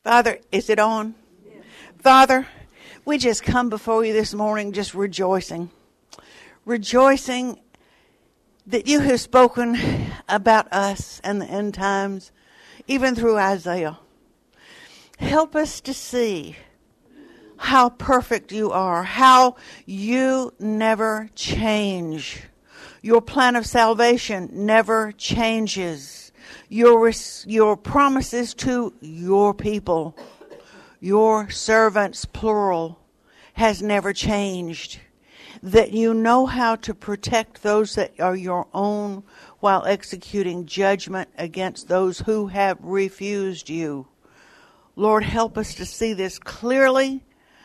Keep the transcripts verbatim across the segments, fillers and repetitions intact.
Father, is it on? Yeah. Father, we just come before you this morning just rejoicing. Rejoicing that you have spoken about us and the end times, even through Isaiah. Help us to see how perfect you are, how you never change. Your plan of salvation never changes. Your, your promises to your people, your servants, plural, has never changed. That you know how to protect those that are your own while executing judgment against those who have refused you. Lord, help us to see this clearly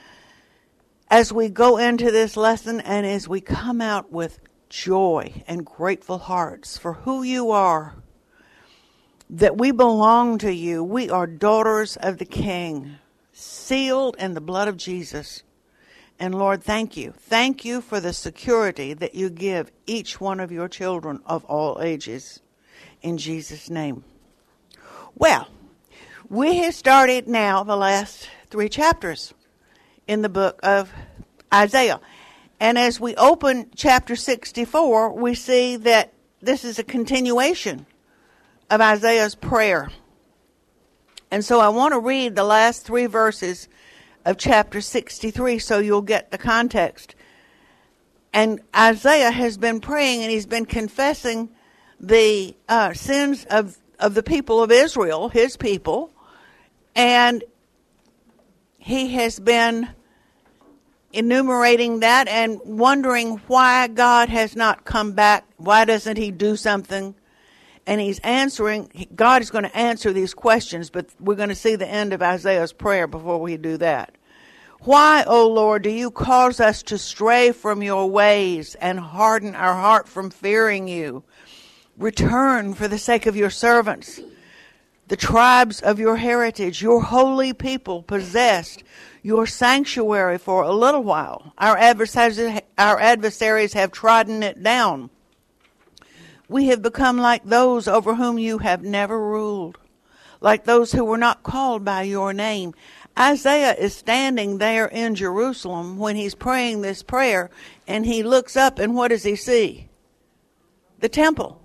as we go into this lesson and as we come out with joy and grateful hearts for who you are. That we belong to you. We are daughters of the King, sealed in the blood of Jesus. And Lord, thank you. Thank you for the security that you give each one of your children of all ages. In Jesus' name. Well, we have started now the last three chapters in the book of Isaiah. And as we open chapter sixty-four, we see that this is a continuation of Isaiah's prayer. And so I want to read the last three verses of chapter sixty-three so you'll get the context. And Isaiah has been praying and he's been confessing the uh, sins of, of the people of Israel, his people. And he has been enumerating that and wondering why God has not come back. Why doesn't he do something? And he's answering, God is going to answer these questions, but we're going to see the end of Isaiah's prayer before we do that. Why, O Lord, do you cause us to stray from your ways and harden our heart from fearing you? Return for the sake of your servants, the tribes of your heritage, your holy people possessed your sanctuary for a little while. Our adversaries, our adversaries have trodden it down. We have become like those over whom you have never ruled, like those who were not called by your name. Isaiah is standing there in Jerusalem when he's praying this prayer, and he looks up, and what does he see? The temple.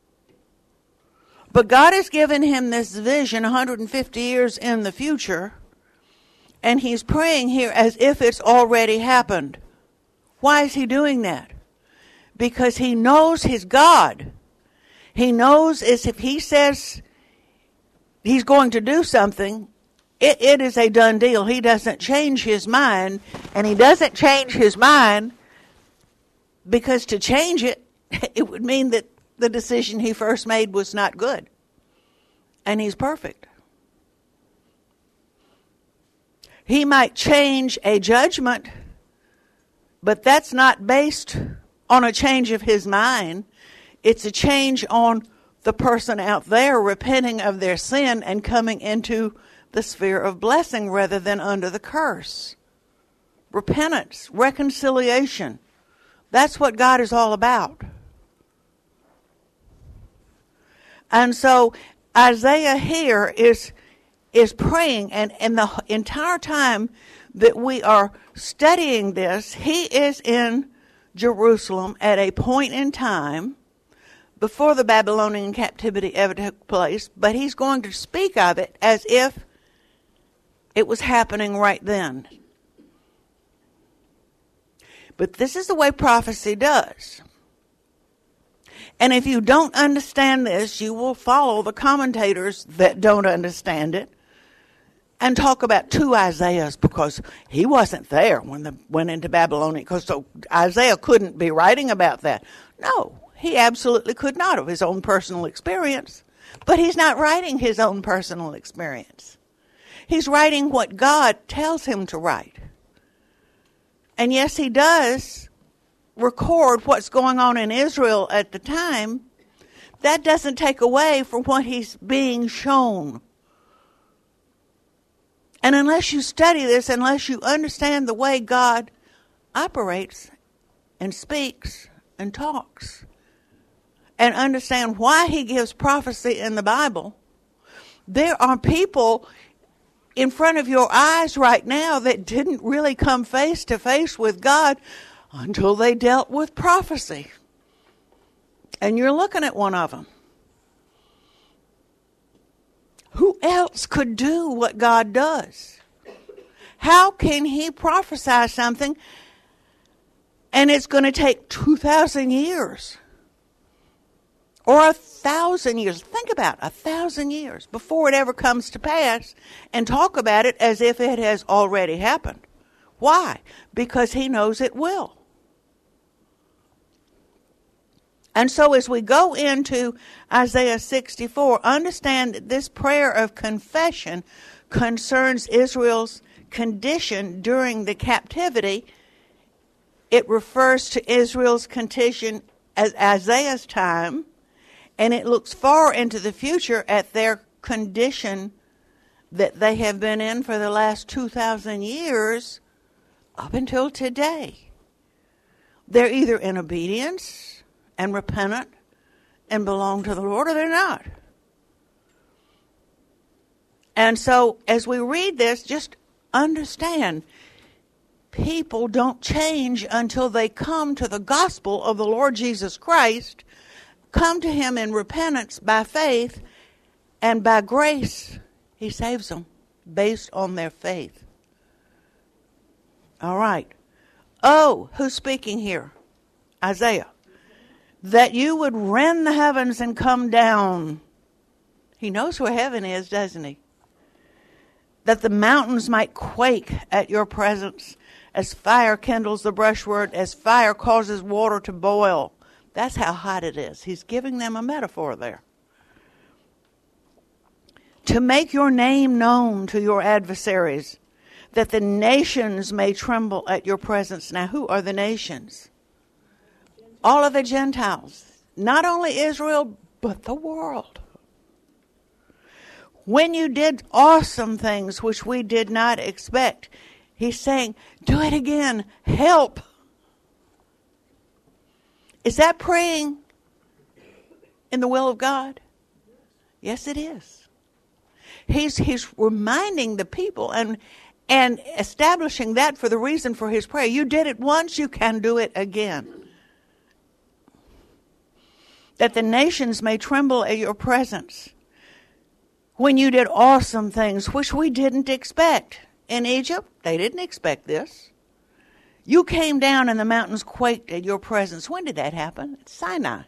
But God has given him this vision one hundred fifty years in the future, and he's praying here as if it's already happened. Why is he doing that? Because he knows his God. He knows as if he says he's going to do something, it, it is a done deal. He doesn't change his mind, and he doesn't change his mind because to change it, it would mean that the decision he first made was not good. And he's perfect. He might change a judgment, but that's not based on a change of his mind. It's a change on the person out there repenting of their sin and coming into the sphere of blessing rather than under the curse. Repentance, reconciliation. That's what God is all about. And so Isaiah here is is praying, and, and the entire time that we are studying this, he is in Jerusalem at a point in time before the Babylonian captivity ever took place, but he's going to speak of it as if it was happening right then. But this is the way prophecy does. And if you don't understand this, you will follow the commentators that don't understand it and talk about two Isaiahs, because he wasn't there when they went into Babylonian, because so Isaiah couldn't be writing about that. No, he absolutely could not, of his own personal experience. But he's not writing his own personal experience. He's writing what God tells him to write. And yes, he does record what's going on in Israel at the time. That doesn't take away from what he's being shown. And unless you study this, unless you understand the way God operates and speaks and talks, and understand why he gives prophecy in the Bible, there are people in front of your eyes right now that didn't really come face to face with God until they dealt with prophecy. And you're looking at one of them. Who else could do what God does? How can he prophesy something and it's going to take two thousand years? Or a thousand years. Think about it, a thousand years before it ever comes to pass, and talk about it as if it has already happened. Why? Because he knows it will. And so as we go into Isaiah sixty-four, understand that this prayer of confession concerns Israel's condition during the captivity. It refers to Israel's condition at Isaiah's time, and it looks far into the future at their condition that they have been in for the last two thousand years up until today. They're either in obedience and repentant and belong to the Lord, or they're not. And so as we read this, just understand, people don't change until they come to the gospel of the Lord Jesus Christ, come to him in repentance by faith, and by grace he saves them based on their faith. All right. Oh, who's speaking here? Isaiah. That you would rend the heavens and come down. He knows where heaven is, doesn't he? That the mountains might quake at your presence, as fire kindles the brushwood, as fire causes water to boil. That's how hot it is. He's giving them a metaphor there. To make your name known to your adversaries, that the nations may tremble at your presence. Now, who are the nations? All of the Gentiles. Not only Israel, but the world. When you did awesome things which we did not expect, he's saying, do it again. Help. Is that praying in the will of God? Yes, it is. He's he's reminding the people and and establishing that for the reason for his prayer. You did it once, you can do it again. That the nations may tremble at your presence. When you did awesome things which we didn't expect. In Egypt, they didn't expect this. You came down and the mountains quaked at your presence. When did that happen? At Sinai.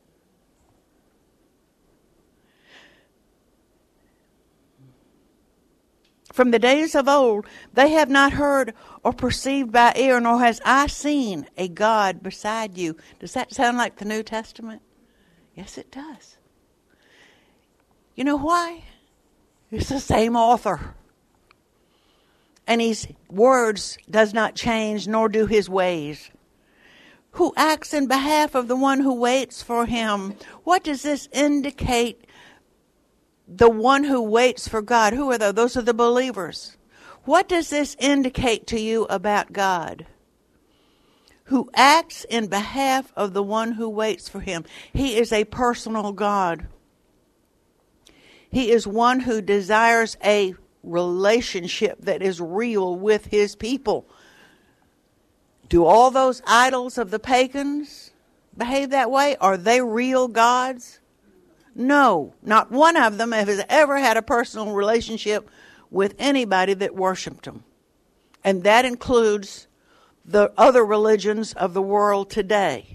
From the days of old, they have not heard or perceived by ear, nor has eye seen a God beside you. Does that sound like the New Testament? Yes, it does. You know why? It's the same author. And his words does not change, nor do his ways. Who acts in behalf of the one who waits for him. What does this indicate? The one who waits for God. Who are those? Those are the believers. What does this indicate to you about God? Who acts in behalf of the one who waits for him. He is a personal God. He is one who desires a relationship that is real with his people. Do all those idols of the pagans behave that way? Are they real gods? No, not one of them has ever had a personal relationship with anybody that worshiped them. And that includes the other religions of the world today.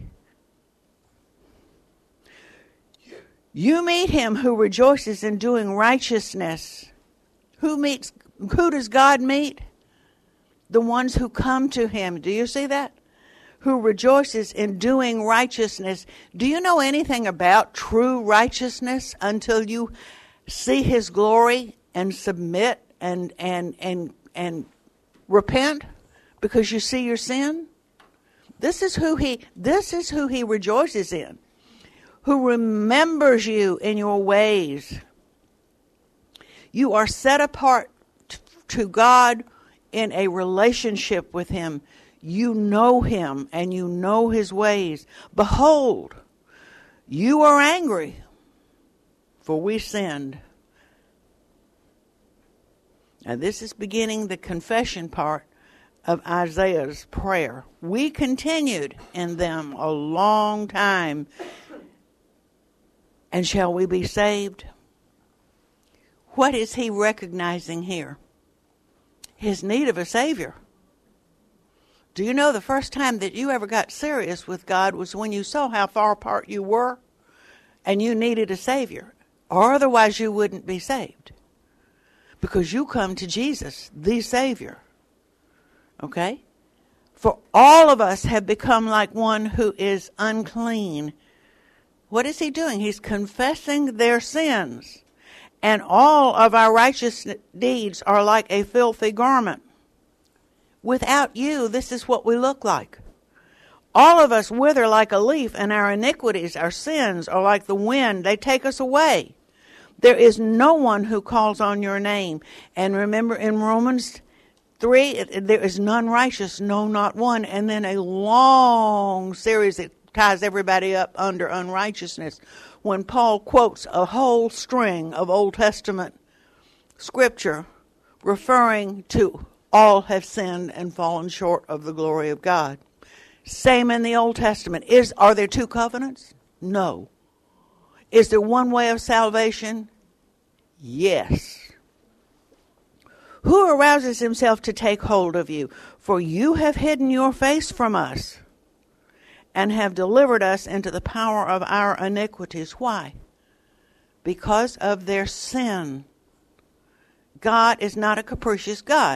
You meet him who rejoices in doing righteousness. Who meets? Who does God meet? The ones who come to him. Do you see that? Who rejoices in doing righteousness. Do you know anything about true righteousness until you see his glory and submit and and and and repent because you see your sin? This is who he this is who he rejoices in. Who remembers you in your ways. You are set apart t- to God in a relationship with him. You know him and you know his ways. Behold, you are angry, for we sinned. Now this is beginning the confession part of Isaiah's prayer. We continued in them a long time. And shall we be saved? What is he recognizing here? His need of a Savior. Do you know the first time that you ever got serious with God was when you saw how far apart you were and you needed a Savior? Or otherwise you wouldn't be saved. Because you come to Jesus, the Savior. Okay? For all of us have become like one who is unclean. What is he doing? He's confessing their sins. And all of our righteous deeds are like a filthy garment. Without you, this is what we look like. All of us wither like a leaf, and our iniquities, our sins, are like the wind. They take us away. There is no one who calls on your name. And remember in Romans three, there is none righteous, no, not one. And then a long series that ties everybody up under unrighteousness. When Paul quotes a whole string of Old Testament scripture referring to all have sinned and fallen short of the glory of God. Same in the Old Testament. Is are there two covenants? No. Is there one way of salvation? Yes. Who arouses himself to take hold of you? For you have hidden your face from us and have delivered us into the power of our iniquities. Why? Because of their sin. God is not a capricious God.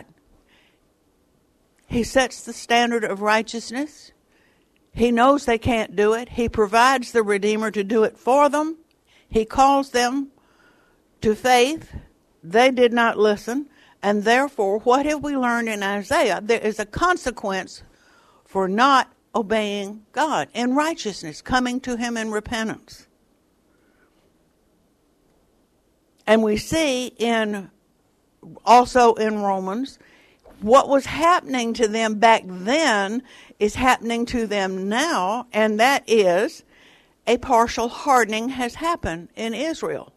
He sets the standard of righteousness. He knows they can't do it. He provides the Redeemer to do it for them. He calls them to faith. They did not listen. And therefore, what have we learned in Isaiah? There is a consequence for not obeying God in righteousness, coming to him in repentance. And we see in also in Romans, what was happening to them back then is happening to them now, and that is a partial hardening has happened in Israel.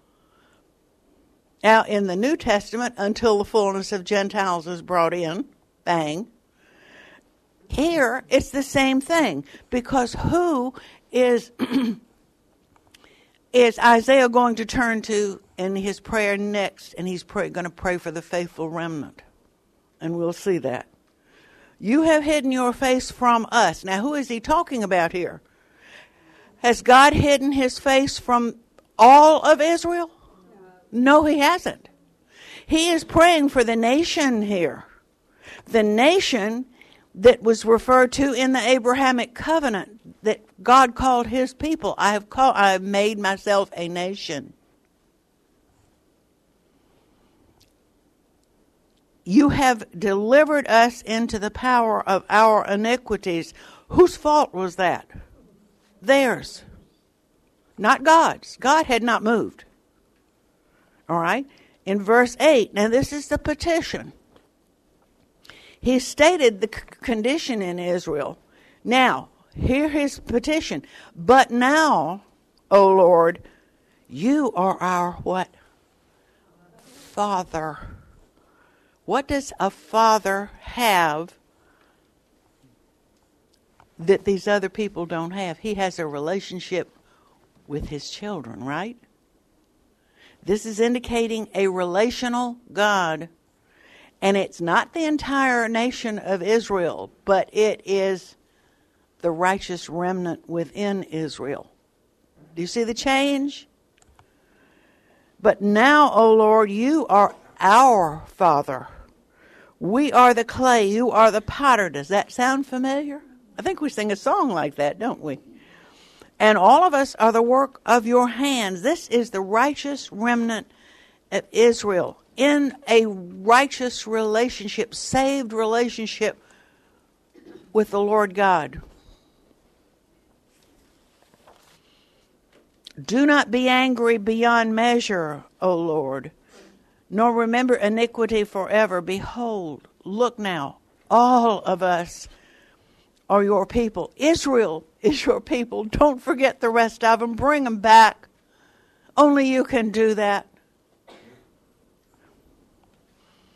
Now, in the New Testament, until the fullness of Gentiles is brought in, bang. Here, it's the same thing, because who is is Isaiah going to turn to in his prayer next? And he's pray, going to pray for the faithful remnant. And we'll see that. You have hidden your face from us. Now, who is he talking about here? Has God hidden his face from all of Israel? No, he hasn't. He is praying for the nation here. The nation that was referred to in the Abrahamic covenant, that God called his people. I have called, I have made myself a nation. You have delivered us into the power of our iniquities. Whose fault was that? Theirs. Not God's. God had not moved. All right? In verse eight, now this is the petition. He stated the c- condition in Israel. Now, hear his petition. But now, O Lord, you are our what? Father. What does a father have that these other people don't have? He has a relationship with his children, right? This is indicating a relational God. And it's not the entire nation of Israel, but it is the righteous remnant within Israel. Do you see the change? But now, O Lord, you are our Father. We are the clay, you are the potter. Does that sound familiar? I think we sing a song like that, don't we? And all of us are the work of your hands. This is the righteous remnant of Israel in a righteous relationship, saved relationship with the Lord God. Do not be angry beyond measure, O Lord, nor remember iniquity forever. Behold, look now, all of us are your people. Israel is your people. Don't forget the rest of them. Bring them back. Only you can do that.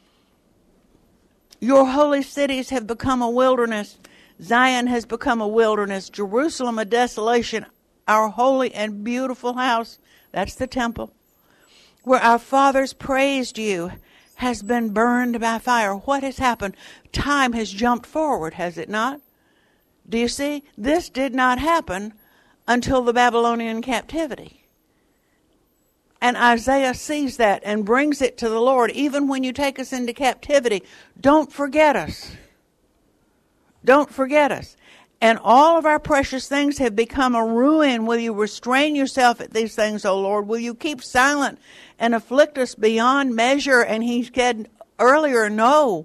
Your holy cities have become a wilderness. Zion has become a wilderness. Jerusalem a desolation. Our holy and beautiful house, that's the temple, where our fathers praised you, has been burned by fire. What has happened? Time has jumped forward, has it not? Do you see? This did not happen until the Babylonian captivity. And Isaiah sees that and brings it to the Lord. Even when you take us into captivity, don't forget us. Don't forget us. And all of our precious things have become a ruin. Will you restrain yourself at these things, O Lord? Will you keep silent and afflict us beyond measure? And he said earlier, no.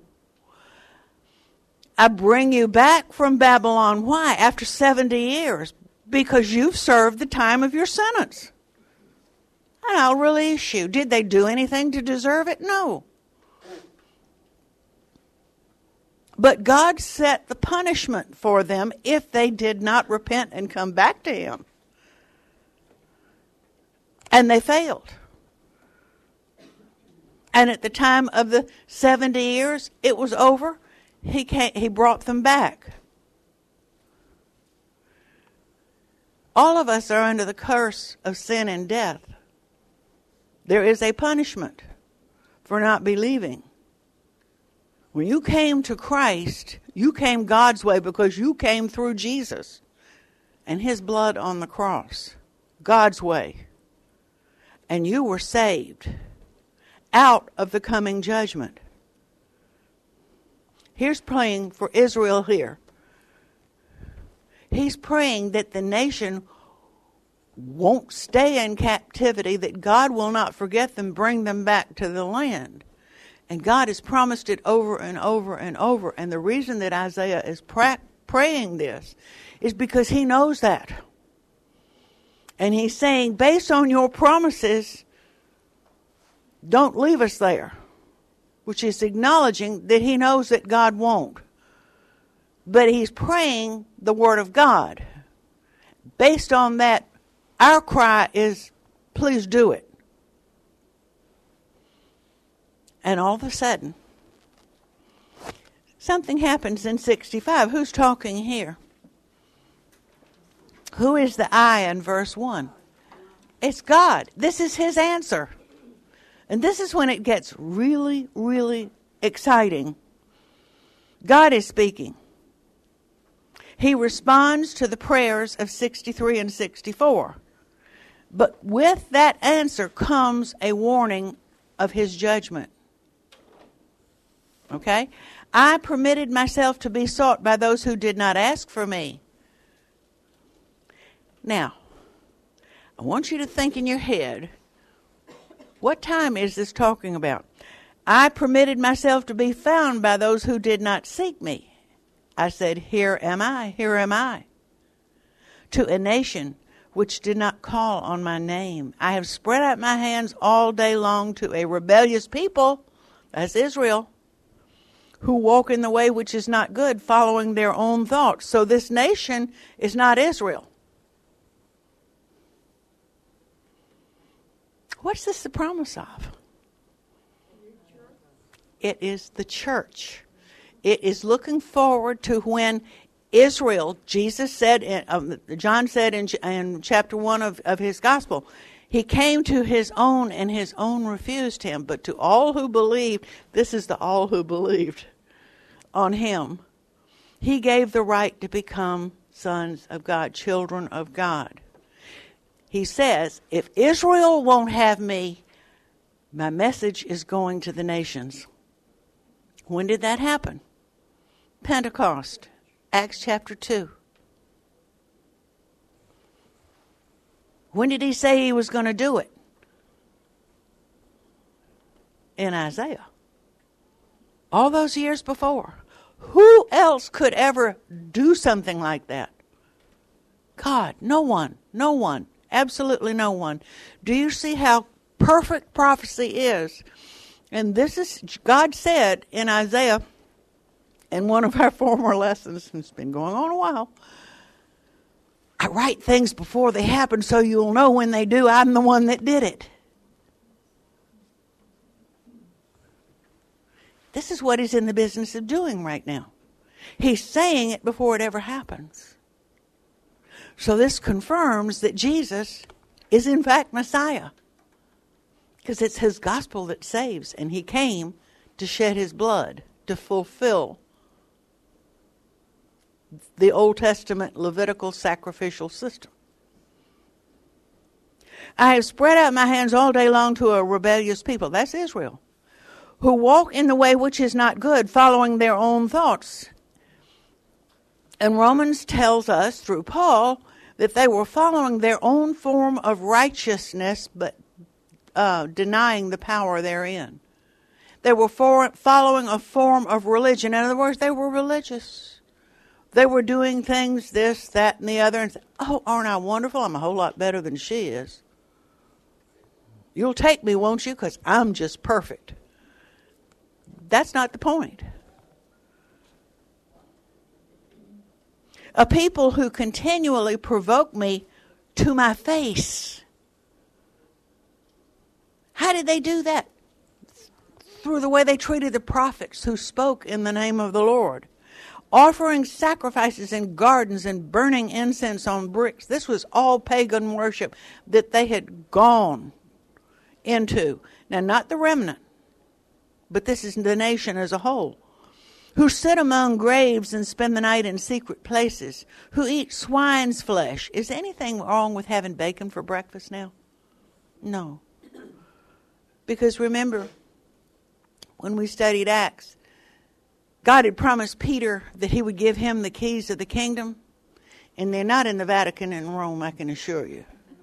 I bring you back from Babylon. Why? After seventy years. Because you've served the time of your sentence. And I'll release you. Did they do anything to deserve it? No. But God set the punishment for them if they did not repent and come back to him. And they failed. And at the time of the seventy years, it was over. He came, he brought them back. All of us are under the curse of sin and death. There is a punishment for not believing. When you came to Christ, you came God's way because you came through Jesus and his blood on the cross. God's way. And you were saved out of the coming judgment. Here's praying for Israel here. He's praying that the nation won't stay in captivity, that God will not forget them, bring them back to the land. And God has promised it over and over and over. And the reason that Isaiah is pra- praying this is because he knows that. And he's saying, based on your promises, don't leave us there. Which is acknowledging that he knows that God won't. But he's praying the word of God. Based on that, our cry is, please do it. And all of a sudden, something happens in sixty-five. Who's talking here? Who is the I in verse one? It's God. This is his answer. And this is when it gets really, really exciting. God is speaking. He responds to the prayers of sixty-three and sixty-four. But with that answer comes a warning of his judgment. Okay? I permitted myself to be sought by those who did not ask for me. Now, I want you to think in your head, what time is this talking about? I permitted myself to be found by those who did not seek me. I said, here am I, here am I. To a nation which did not call on my name. I have spread out my hands all day long to a rebellious people, that's Israel, who walk in the way which is not good, following their own thoughts. So this nation is not Israel. What's this the promise of? It is the church. It is looking forward to when Israel, Jesus said, in, um, John said in, in chapter one of, of his gospel, he came to his own and his own refused him. But to all who believed, this is the all who believed on him, he gave the right to become sons of God, children of God. He says, if Israel won't have me, my message is going to the nations. When did that happen? Pentecost, Acts chapter two. When did he say he was going to do it? In Isaiah. All those years before. Who else could ever do something like that? God, no one, no one, absolutely no one. Do you see how perfect prophecy is? And this is, God said in Isaiah, in one of our former lessons, and it's been going on a while, I write things before they happen so you'll know when they do, I'm the one that did it. This is what he's in the business of doing right now. He's saying it before it ever happens. So this confirms that Jesus is in fact Messiah. Because it's his gospel that saves. And he came to shed his blood to fulfill the Old Testament Levitical sacrificial system. I have spread out my hands all day long to a rebellious people. That's Israel. Who walk in the way which is not good, following their own thoughts. And Romans tells us through Paul that they were following their own form of righteousness, but uh, denying the power therein. They were for, following a form of religion. In other words, they were religious. They were doing things, this, that, and the other, and say, oh, aren't I wonderful? I'm a whole lot better than she is. You'll take me, won't you? Because I'm just perfect. That's not the point. A people who continually provoke me to my face. How did they do that? Through the way they treated the prophets who spoke in the name of the Lord. Offering sacrifices in gardens and burning incense on bricks. This was all pagan worship that they had gone into. Now, not the remnant, but this is the nation as a whole. Who sit among graves and spend the night in secret places. Who eat swine's flesh. Is anything wrong with having bacon for breakfast now? No. Because remember, when we studied Acts, God had promised Peter that he would give him the keys of the kingdom. And they're not in the Vatican in Rome, I can assure you.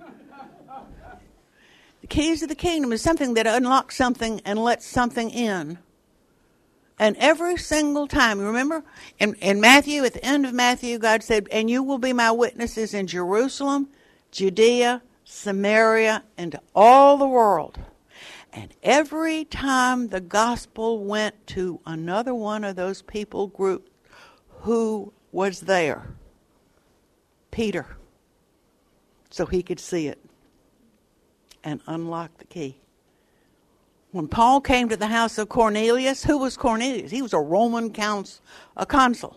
The keys of the kingdom is something that unlocks something and lets something in. And every single time, remember, in, in Matthew, at the end of Matthew, God said, and you will be my witnesses in Jerusalem, Judea, Samaria, and to all the world. And every time the gospel went to another one of those people group, who was there? Peter. So he could see it and unlock the key. When Paul came to the house of Cornelius, who was Cornelius? He was a Roman couns, a consul.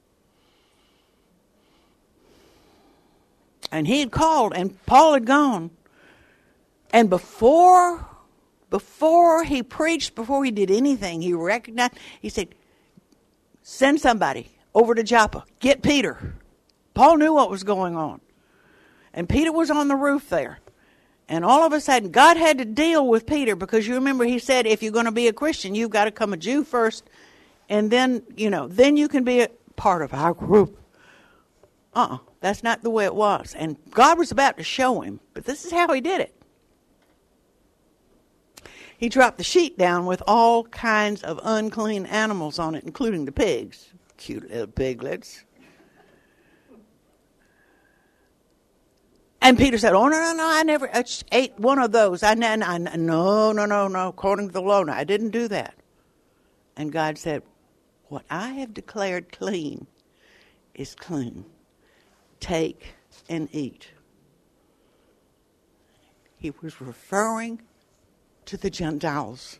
And he had called, and Paul had gone. And before, before he preached, before he did anything, he recognized, he said, send somebody over to Joppa. Get Peter. Paul knew what was going on. And Peter was on the roof there. And all of a sudden, God had to deal with Peter because you remember he said, if you're going to be a Christian, you've got to come a Jew first. And then, you know, then you can be a part of our group. Uh-uh. That's not the way it was. And God was about to show him. But this is how he did it. He dropped the sheet down with all kinds of unclean animals on it, including the pigs. Cute little piglets. And Peter said, oh, no, no, no, I never I ate one of those. I, I, I No, no, no, no, according to the law, no, I didn't do that. And God said, what I have declared clean is clean. Take and eat. He was referring to the Gentiles.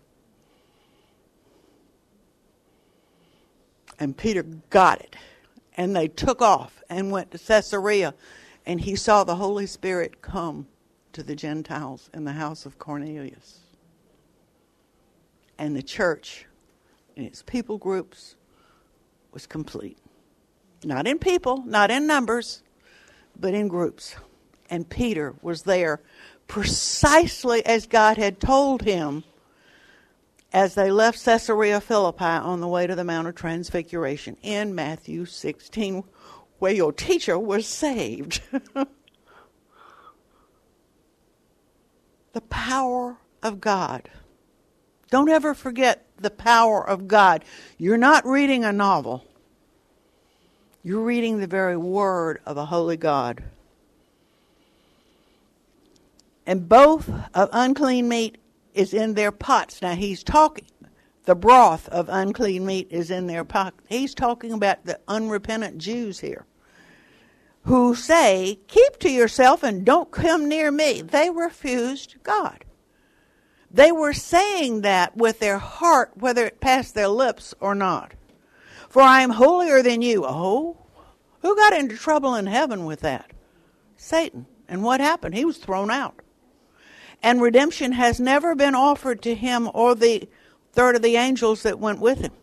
And Peter got it. And they took off and went to Caesarea. And he saw the Holy Spirit come to the Gentiles in the house of Cornelius. And the church, in its people groups, was complete. Not in people, not in numbers, but in groups. And Peter was there precisely as God had told him as they left Caesarea Philippi on the way to the Mount of Transfiguration in Matthew sixteen, where your teacher was saved. The power of God. Don't ever forget the power of God. You're not reading a novel. You're reading the very word of a holy God. And both of unclean meat is in their pots. Now he's talking, the broth of unclean meat is in their pot. He's talking about the unrepentant Jews here, who say, keep to yourself and don't come near me. They refused God. They were saying that with their heart, whether it passed their lips or not. For I am holier than you. Oh, who got into trouble in heaven with that? Satan. And what happened? He was thrown out. And redemption has never been offered to him or the third of the angels that went with him.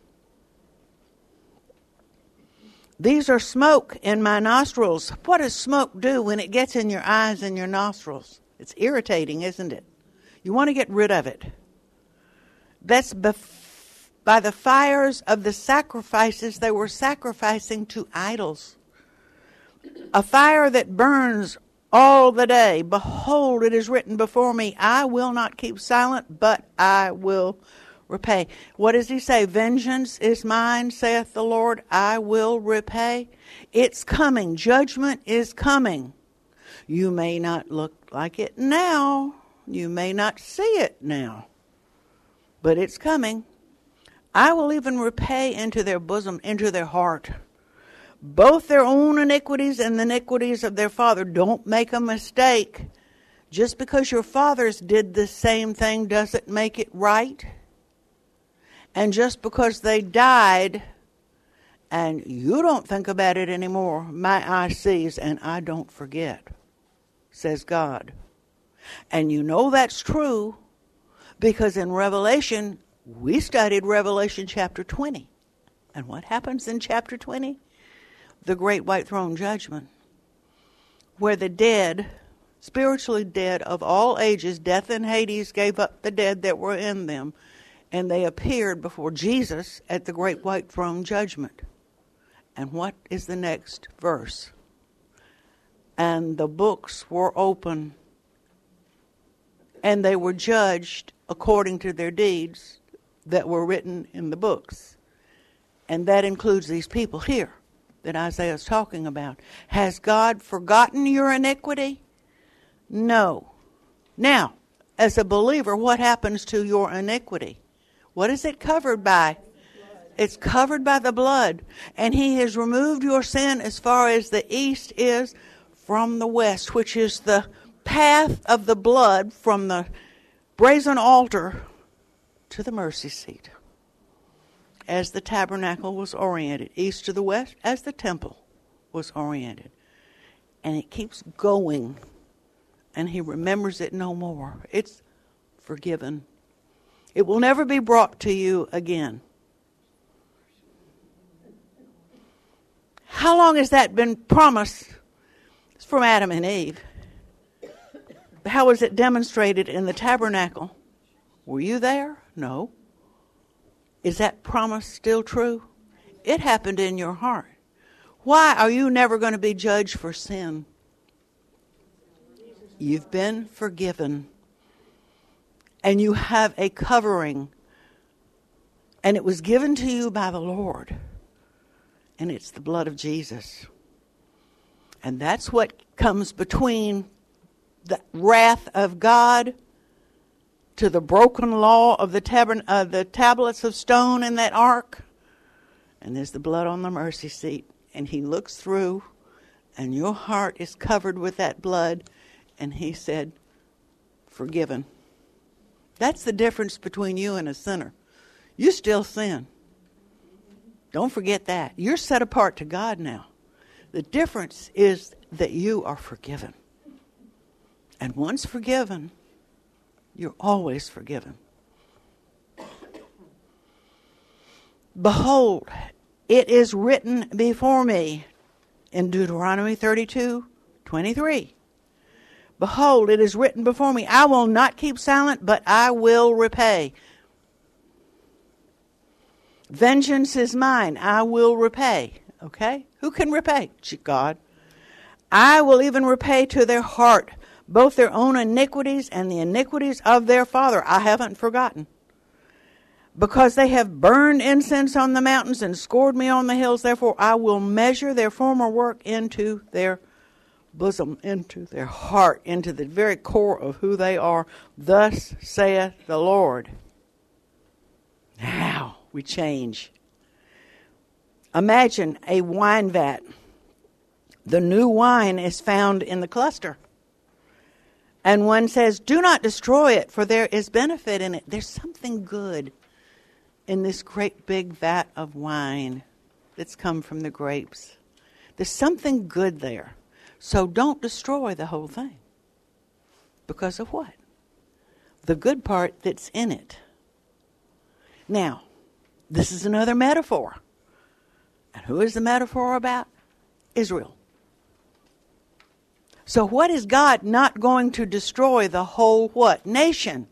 These are smoke in my nostrils. What does smoke do when it gets in your eyes and your nostrils? It's irritating, isn't it? You want to get rid of it. That's bef- by the fires of the sacrifices they were sacrificing to idols. A fire that burns all the day. Behold, it is written before me, I will not keep silent, but I will repay. What does he say? Vengeance is mine, saith the Lord, I will repay. It's coming. Judgment is coming. You may not look like it now. You may not see it now. But it's coming. I will even repay into their bosom, into their heart, both their own iniquities and the iniquities of their father. Don't make a mistake. Just because your fathers did the same thing doesn't make it right. And just because they died and you don't think about it anymore, my eye sees and I don't forget, says God. And you know that's true because in Revelation, we studied Revelation chapter twenty. And what happens in chapter twenty? The great white throne judgment, where the dead, spiritually dead of all ages, death and Hades gave up the dead that were in them, and they appeared before Jesus at the great white throne judgment. And what is the next verse? And the books were open, and they were judged according to their deeds that were written in the books. And that includes these people here that Isaiah is talking about. Has God forgotten your iniquity? No. Now, as a believer, what happens to your iniquity? What is it covered by? It's covered by the blood. And he has removed your sin as far as the east is from the west, which is the path of the blood from the brazen altar to the mercy seat. As the tabernacle was oriented, east to the west, as the temple was oriented. And it keeps going. And he remembers it no more. It's forgiven. It will never be brought to you again. How long has that been promised? It's from Adam and Eve. How was it demonstrated in the tabernacle? Were you there? No. Is that promise still true? It happened in your heart. Why are you never going to be judged for sin? You've been forgiven. And you have a covering. And it was given to you by the Lord. And it's the blood of Jesus. And that's what comes between the wrath of God to the broken law of the, tabern- uh, the tablets of stone in that ark. And there's the blood on the mercy seat. And he looks through, and your heart is covered with that blood. And he said, forgiven. That's the difference between you and a sinner. You still sin. Don't forget that. You're set apart to God now. The difference is that you are forgiven. And once forgiven, you're always forgiven. Behold, it is written before me in Deuteronomy thirty-two twenty-three. Behold, it is written before me, I will not keep silent, but I will repay. Vengeance is mine, I will repay. Okay? Who can repay? God. I will even repay to their heart both their own iniquities and the iniquities of their father. I haven't forgotten. Because they have burned incense on the mountains and scored me on the hills, therefore I will measure their former work into their bosom, into their heart, into the very core of who they are. Thus saith the Lord. Now we change. Imagine a wine vat. The new wine is found in the cluster. And one says, do not destroy it, for there is benefit in it. There's something good in this great big vat of wine that's come from the grapes. There's something good there. So don't destroy the whole thing. Because of what? The good part that's in it. Now, this is another metaphor. And who is the metaphor about? Israel. So what is God not going to destroy the whole what? Nation.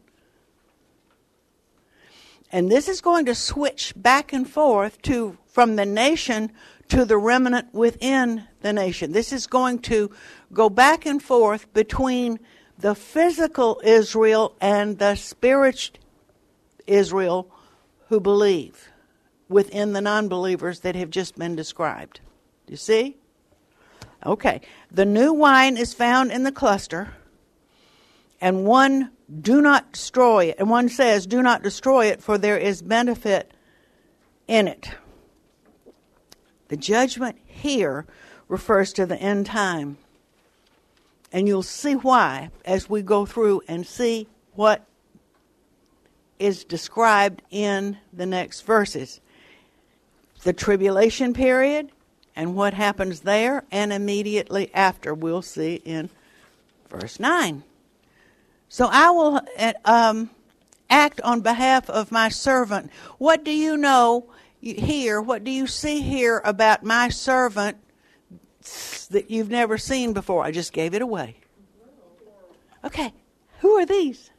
And this is going to switch back and forth to from the nation to the remnant within the nation. This is going to go back and forth between the physical Israel and the spiritual Israel who believe within the non-believers that have just been described. You see? Okay. The new wine is found in the cluster, and one do not destroy it. And one says, do not destroy it, for there is benefit in it. The judgment here refers to the end time. And you'll see why as we go through and see what is described in the next verses. The tribulation period and what happens there, and immediately after we'll see in verse nine. So I will um, act on behalf of my servant. What do you know here? What do you see here about my servant that you've never seen before? I just gave it away. Okay, who are these?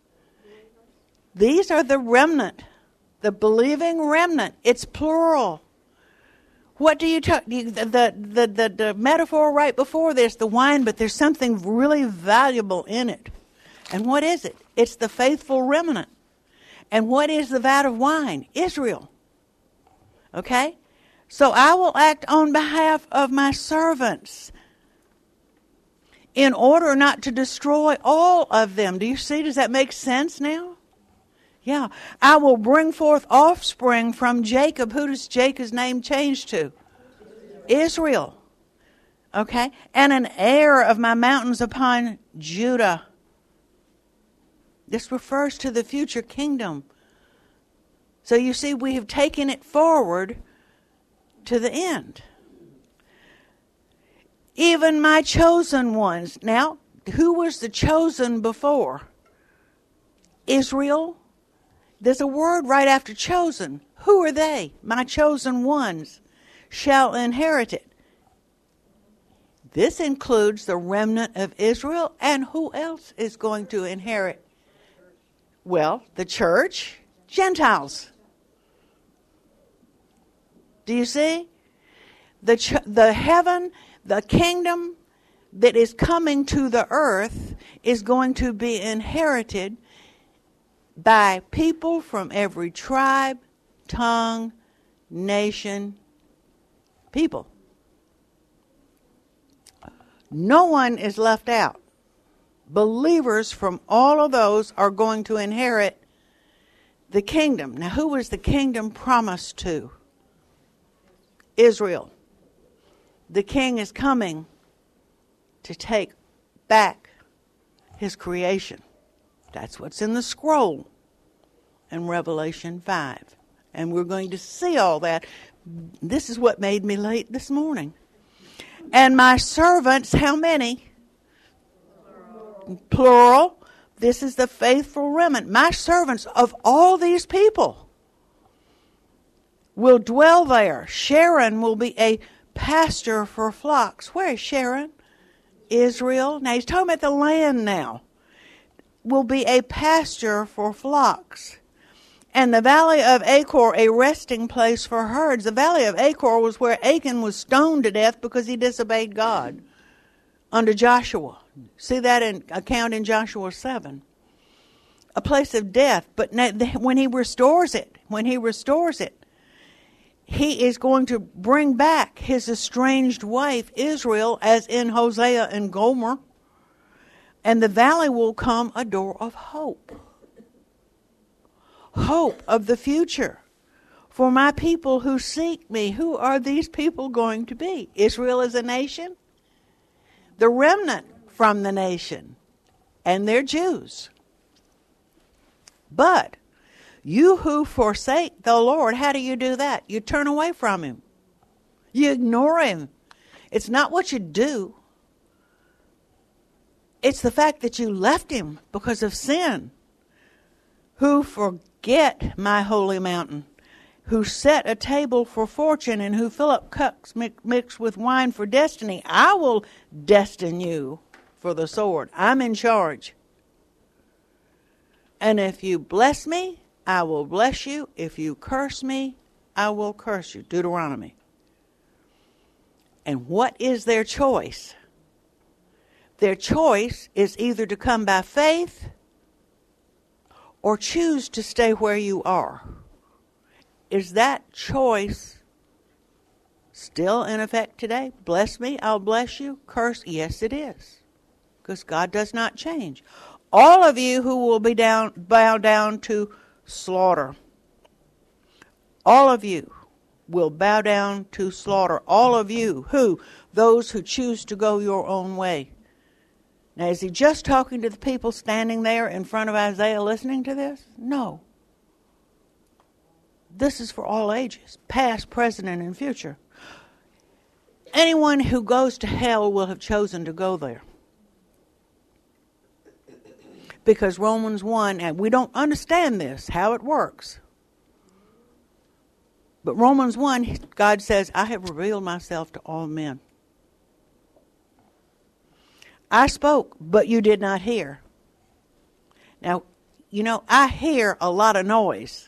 These are the remnant, the believing remnant. It's plural. What do you talk? The, the, the, the, the metaphor right before this, the wine, but there's something really valuable in it. And what is it? It's the faithful remnant. And what is the vat of wine? Israel. Okay? So I will act on behalf of my servants in order not to destroy all of them. Do you see? Does that make sense now? Yeah. I will bring forth offspring from Jacob. Who does Jacob's name change to? Israel. Okay? And an heir of my mountains upon Judah. This refers to the future kingdom. So you see, we have taken it forward to the end. Even my chosen ones. Now, who was the chosen before? Israel. There's a word right after chosen. Who are they? My chosen ones shall inherit it. This includes the remnant of Israel. And who else is going to inherit? Well, the church, Gentiles. Do you see? The ch- the heaven, the kingdom that is coming to the earth is going to be inherited by people from every tribe, tongue, nation, people. No one is left out. Believers from all of those are going to inherit the kingdom. Now, who was the kingdom promised to? Israel. The king is coming to take back his creation. That's what's in the scroll in Revelation five. And we're going to see all that. This is what made me late this morning. And my servants, how many? Plural. Plural. This is the faithful remnant. My servants of all these people will dwell there. Sharon will be a pasture for flocks. Where is Sharon? Israel. Now he's talking about the land now. Will be a pasture for flocks. And the valley of Achor, a resting place for herds. The valley of Achor was where Achan was stoned to death because he disobeyed God under Joshua. See that in account in Joshua seven. A place of death. But when he restores it, when he restores it, he is going to bring back his estranged wife, Israel, as in Hosea and Gomer. And the valley will come a door of hope. Hope of the future. For my people who seek me, who are these people going to be? Israel as a nation? The remnant from the nation. and they're Jews. But you who forsake the Lord, how do you do that? You turn away from him. You ignore him. It's not what you do. It's the fact that you left him because of sin. Who forget my holy mountain, who set a table for fortune, and who fill up cups mixed with wine for destiny. I will destine you for the sword. I'm in charge. And if you bless me, I will bless you. If you curse me, I will curse you. Deuteronomy. And what is their choice? Their choice is either to come by faith or choose to stay where you are. Is that choice still in effect today? Bless me, I'll bless you. Curse, yes it is. Because God does not change. All of you who will be down, bow down to slaughter. All of you will bow down to slaughter. All of you who, those who choose to go your own way. Now, is he just talking to the people standing there in front of Isaiah listening to this? No. This is for all ages, past, present, and future. Anyone who goes to hell will have chosen to go there. Because Romans one, and we don't understand this, how it works. But Romans one, God says, I have revealed myself to all men. I spoke, but you did not hear. Now, you know, I hear a lot of noise,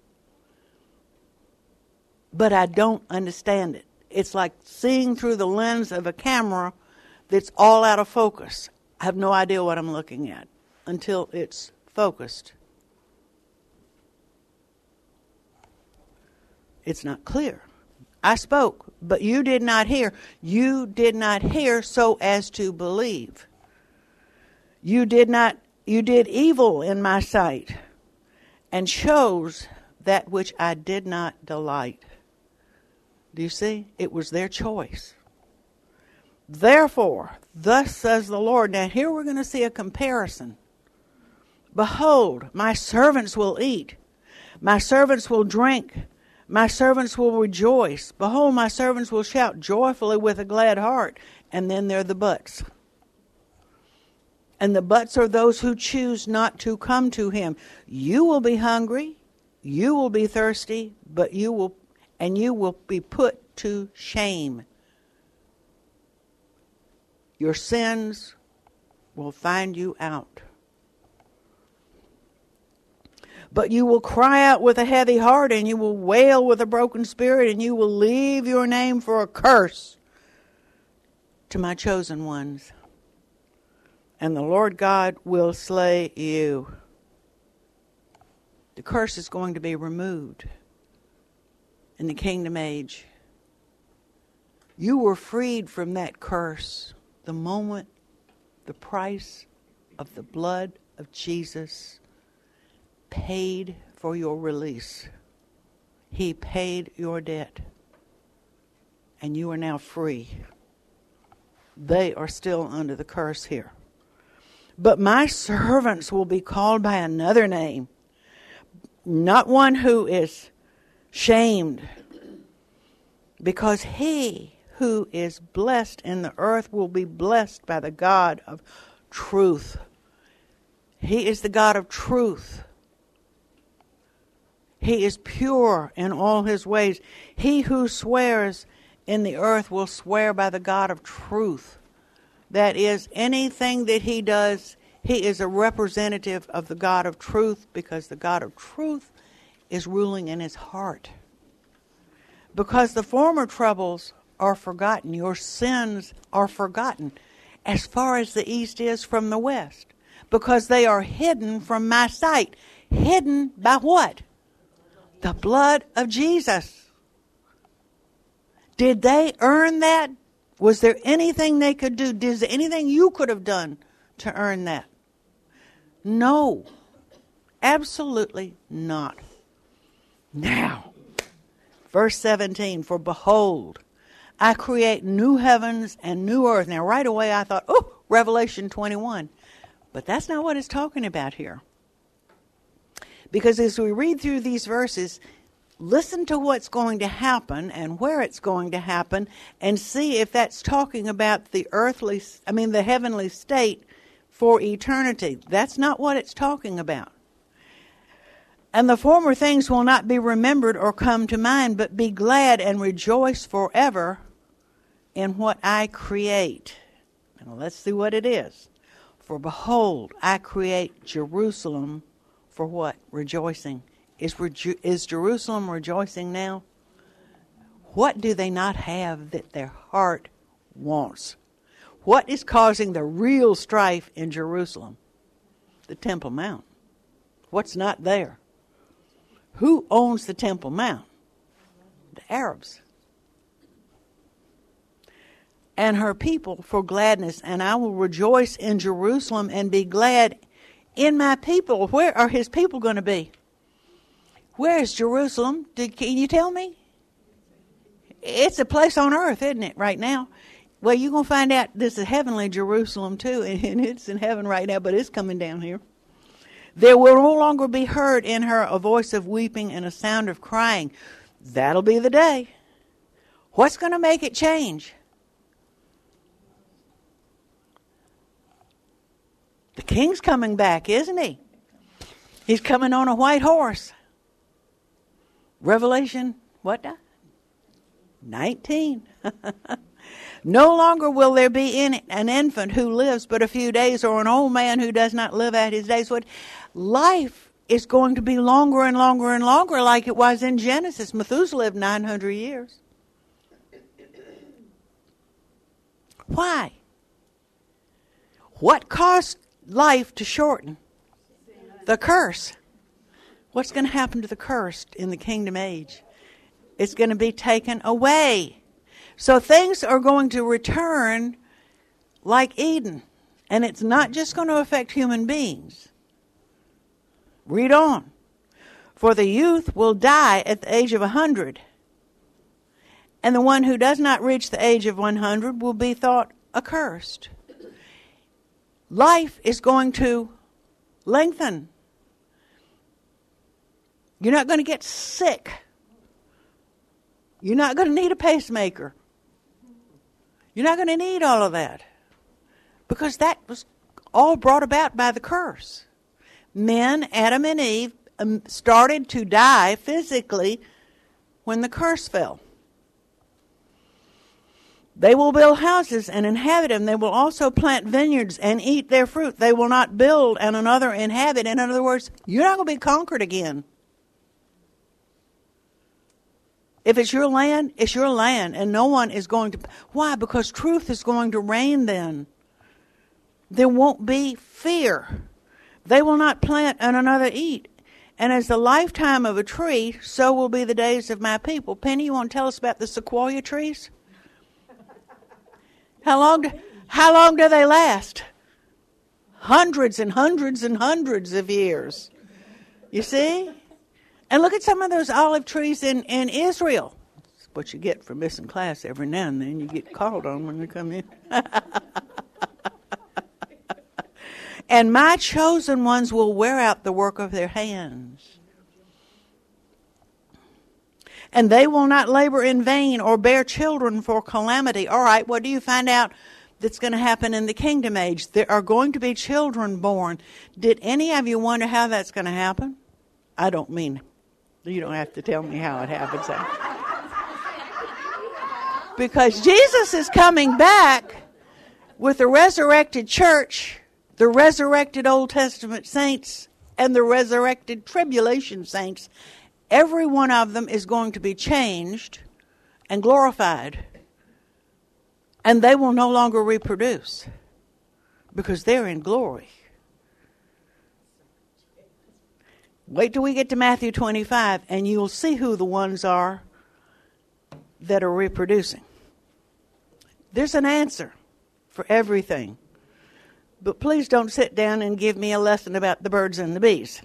but I don't understand it. It's like seeing through the lens of a camera that's all out of focus. I have no idea what I'm looking at until it's focused. It's not clear. I spoke, but you did not hear. You did not hear so as to believe. You did not, you did evil in my sight and chose that which I did not delight. Do you see? It was their choice. Therefore, thus says the Lord. Now here we're going to see a comparison. Behold, my servants will eat. My servants will drink. My servants will rejoice. Behold, my servants will shout joyfully with a glad heart. And then there are the buts. And the buts are those who choose not to come to him. You will be hungry. You will be thirsty. But you will, and you will be put to shame. Your sins will find you out. But you will cry out with a heavy heart, and you will wail with a broken spirit, and you will leave your name for a curse to my chosen ones. And the Lord God will slay you. The curse is going to be removed in the kingdom age. You were freed from that curse the moment the price of the blood of Jesus paid for your release. He paid your debt. And you are now free. They are still under the curse here. But my servants will be called by another name. Not one who is shamed. Because he who is blessed in the earth will be blessed by the God of truth. He is the God of truth. He is pure in all his ways. He who swears in the earth will swear by the God of truth. That is, anything that he does, he is a representative of the God of truth, because the God of truth is ruling in his heart. Because the former troubles are forgotten, your sins are forgotten, as far as the east is from the west. Because they are hidden from my sight. Hidden by what? The blood of Jesus. Did they earn that? Was there anything they could do? Is there anything you could have done to earn that? No. Absolutely not. Now, verse seventeen, for behold, I create new heavens and new earth. Now, right away I thought, oh, Revelation twenty-one. But that's not what it's talking about here. Because as we read through these verses, listen to what's going to happen and where it's going to happen and see if that's talking about the earthly, I mean the heavenly state for eternity. That's not what it's talking about. And the former things will not be remembered or come to mind, but be glad and rejoice forever in what I create. Now let's see what it is. For behold, I create Jerusalem for what? Rejoicing. Is, rejo- is Jerusalem rejoicing now? What do they not have that their heart wants? What is causing the real strife in Jerusalem? The Temple Mount. What's not there? Who owns the Temple Mount? The Arabs. And her people for gladness, and I will rejoice in Jerusalem and be glad in my people. Where are his people going to be? Where is Jerusalem? Did, can you tell me? It's a place on earth, isn't it, right now? Well, you're going to find out this is heavenly Jerusalem too, and it's in heaven right now, but it's coming down here. There will no longer be heard in her a voice of weeping and a sound of crying. That'll be the day. What's going to make it change? The king's coming back, isn't he? He's coming on a white horse. Revelation, what now? nineteen. No longer will there be in it an infant who lives but a few days, or an old man who does not live out his days. What life is going to be longer and longer and longer, like it was in Genesis. Methuselah lived nine hundred years. Why? What caused life to shorten? The curse. What's going to happen to the cursed in the kingdom age? It's going to be taken away. So things are going to return like Eden. And it's not just going to affect human beings. Read on. For the youth will die at the age of a hundred. And the one who does not reach the age of one hundred will be thought accursed. Life is going to lengthen. You're not going to get sick. You're not going to need a pacemaker. You're not going to need all of that. Because that was all brought about by the curse. Men, Adam and Eve, um, started to die physically when the curse fell. They will build houses and inhabit them. They will also plant vineyards and eat their fruit. They will not build and another inhabit. In other words, you're not going to be conquered again. If it's your land, it's your land, and no one is going to... Why? Because truth is going to reign then. There won't be fear. They will not plant and another eat. And as the lifetime of a tree, so will be the days of my people. Penny, you want to tell us about the sequoia trees? How long do, how long do they last? Hundreds and hundreds and hundreds of years. You see? And look at some of those olive trees in, in Israel. That's what you get for missing class every now and then. You get called on when you come in. And my chosen ones will wear out the work of their hands. And they will not labor in vain or bear children for calamity. All right, what do you find out that's going to happen in the kingdom age? There are going to be children born. Did any of you wonder how that's going to happen? I don't mean, you don't have to tell me how it happens. Because Jesus is coming back with the resurrected church, the resurrected Old Testament saints, and the resurrected tribulation saints. Every one of them is going to be changed and glorified. And they will no longer reproduce because they're in glory. Wait till we get to Matthew twenty-five and you'll see who the ones are that are reproducing. There's an answer for everything. But please don't sit down and give me a lesson about the birds and the bees.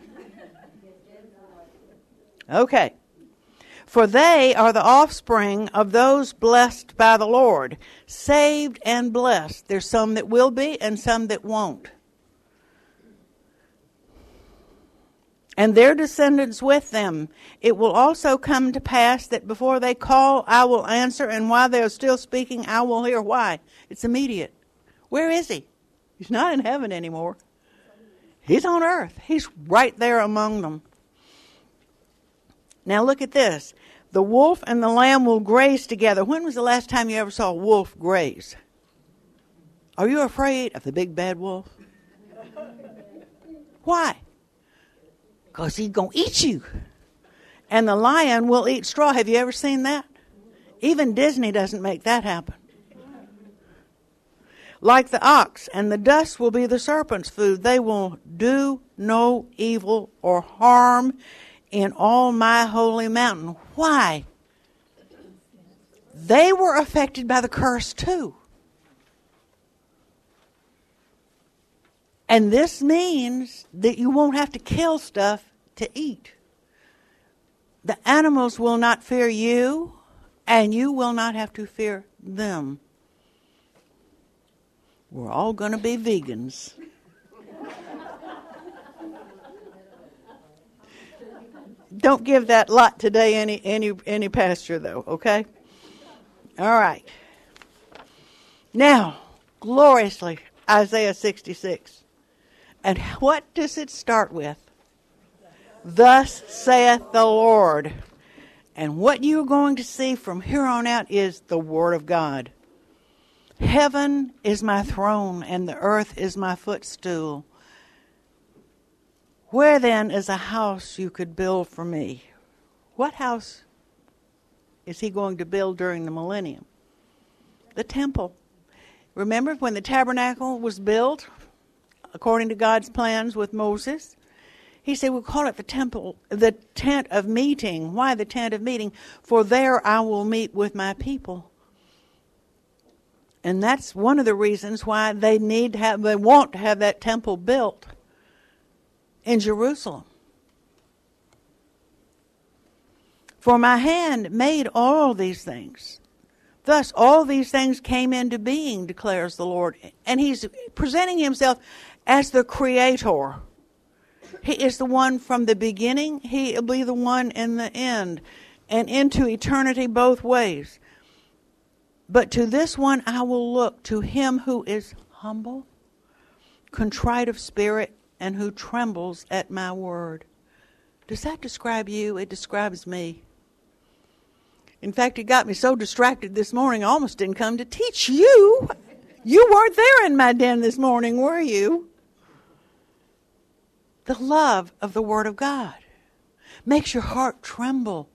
Okay. For they are the offspring of those blessed by the Lord, saved and blessed. There's some that will be and some that won't. and their descendants with them. It will also come to pass that before they call, I will answer, and while they are still speaking, I will hear. Why? It's immediate. Where is he? He's not in heaven anymore. He's on earth. He's right there among them. Now look at this. The wolf and the lamb will graze together. When was the last time you ever saw a wolf graze? Are you afraid of the big bad wolf? Why? Because he's going to eat you. And the lion will eat straw. Have you ever seen that? Even Disney doesn't make that happen. Like the ox, and the dust will be the serpent's food. They will do no evil or harm in all my holy mountain. Why? They were affected by the curse too. And this means that you won't have to kill stuff to eat. The animals will not fear you, and you will not have to fear them. We're all going to be vegans. Don't give that lot today any any any pasture, though, okay? All right. Now, gloriously, Isaiah sixty-six. And what does it start with? Thus saith the Lord. And what you're going to see from here on out is the Word of God. Heaven is my throne, and the earth is my footstool. Where then is a house you could build for me? What house is he going to build during the millennium? The temple. Remember when the tabernacle was built, according to God's plans with Moses? He said, we'll call it the temple, the tent of meeting. Why the tent of meeting? For there I will meet with my people. And that's one of the reasons why they need to have, they want to have that temple built in Jerusalem. For my hand made all these things. Thus all these things came into being, declares the Lord. And he's presenting himself as the creator. He is the one from the beginning. He will be the one in the end. And into eternity both ways. But to this one I will look, to him who is humble, contrite of spirit, and who trembles at my word. Does that describe you? It describes me. In fact, it got me so distracted this morning, I almost didn't come to teach you. You weren't there in my den this morning, were you? The love of the Word of God makes your heart tremble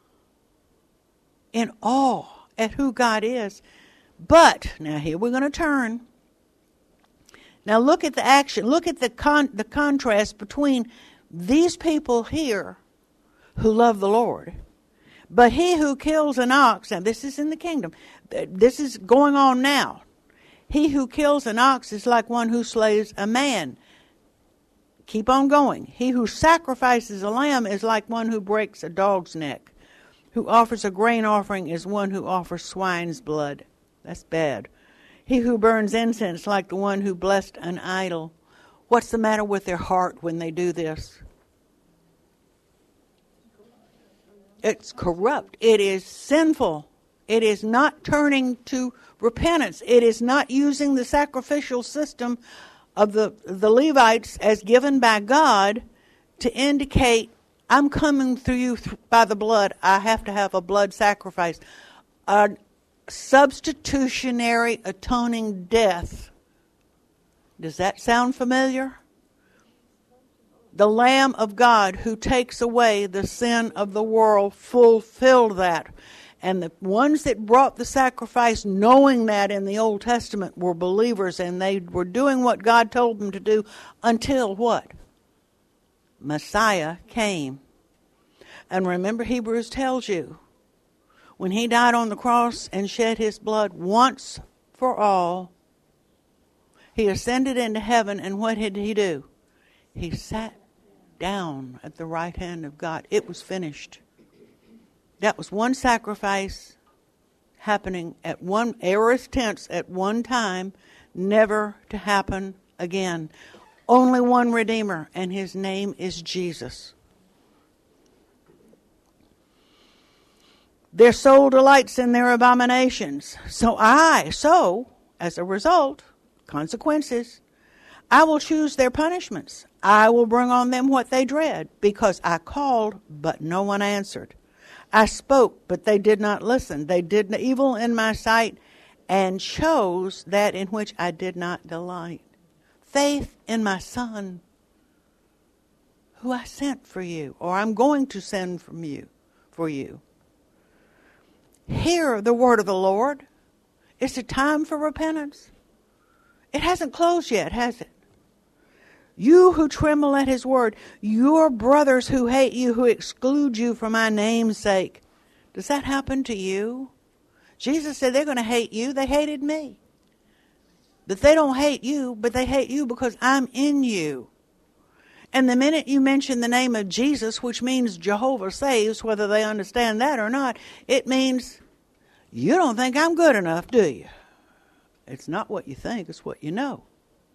in awe at who God is. But, now here we're going to turn. Now look at the action. Look at the con- the contrast between these people here who love the Lord. But he who kills an ox, and this is in the kingdom, this is going on now. He who kills an ox is like one who slays a man. Keep on going. He who sacrifices a lamb is like one who breaks a dog's neck. Who offers a grain offering is one who offers swine's blood. That's bad. He who burns incense like the one who blessed an idol. What's the matter with their heart when they do this? It's corrupt. It is sinful. It is not turning to repentance. It is not using the sacrificial system of the, the Levites as given by God to indicate, I'm coming through you th- by the blood. I have to have a blood sacrifice. A substitutionary atoning death. Does that sound familiar? The Lamb of God who takes away the sin of the world fulfilled that. And the ones that brought the sacrifice, knowing that in the Old Testament, were believers, and they were doing what God told them to do until what? Messiah came. And remember, Hebrews tells you, when he died on the cross and shed his blood once for all, he ascended into heaven, and what did he do? He sat down at the right hand of God. It was finished. That was one sacrifice happening at one aorist tense at one time, never to happen again. Only one Redeemer, and his name is Jesus. Their soul delights in their abominations. So I, so, as a result, consequences, I will choose their punishments. I will bring on them what they dread, because I called, but no one answered. I spoke, but they did not listen. They did evil in my sight and chose that in which I did not delight. Faith in my Son, who I sent for you, or I'm going to send from you, for you. Hear the word of the Lord. It's a time for repentance. It hasn't closed yet, has it? You who tremble at his word, your brothers who hate you, who exclude you for my name's sake. Does that happen to you? Jesus said they're going to hate you. They hated me. But they don't hate you, but they hate you because I'm in you. And the minute you mention the name of Jesus, which means Jehovah saves, whether they understand that or not, it means you don't think I'm good enough, do you? It's not what you think, it's what you know.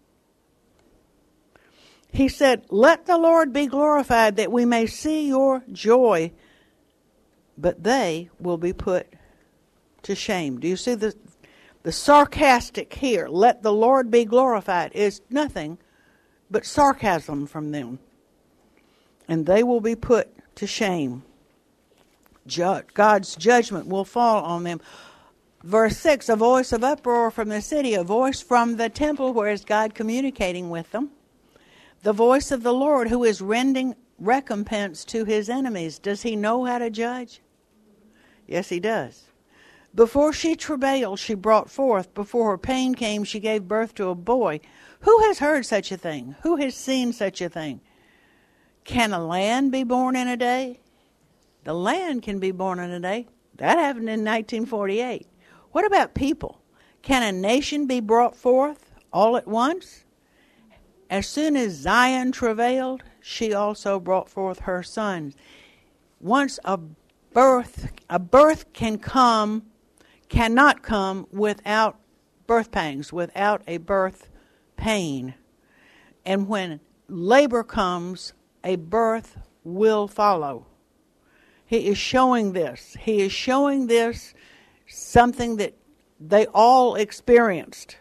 He said, let the Lord be glorified that we may see your joy, but they will be put to shame. Do you see the, the sarcastic here? Let the Lord be glorified is nothing but sarcasm from them. And they will be put to shame. Ju- God's judgment will fall on them. Verse six, a voice of uproar from the city, a voice from the temple. Where is God communicating with them? The voice of the Lord, who is rending recompense to his enemies. Does he know how to judge? Yes, he does. Before she travailed, she brought forth. Before her pain came, she gave birth to a boy. Who has heard such a thing? Who has seen such a thing? Can a land be born in a day? The land can be born in a day. That happened in nineteen forty-eight. What about people? Can a nation be brought forth all at once? As soon as Zion travailed, she also brought forth her sons. Once a birth, a birth can come, cannot come without birth pangs, without a birth pain. And when labor comes, a birth will follow. He is showing this. He is showing this, something that they all experienced.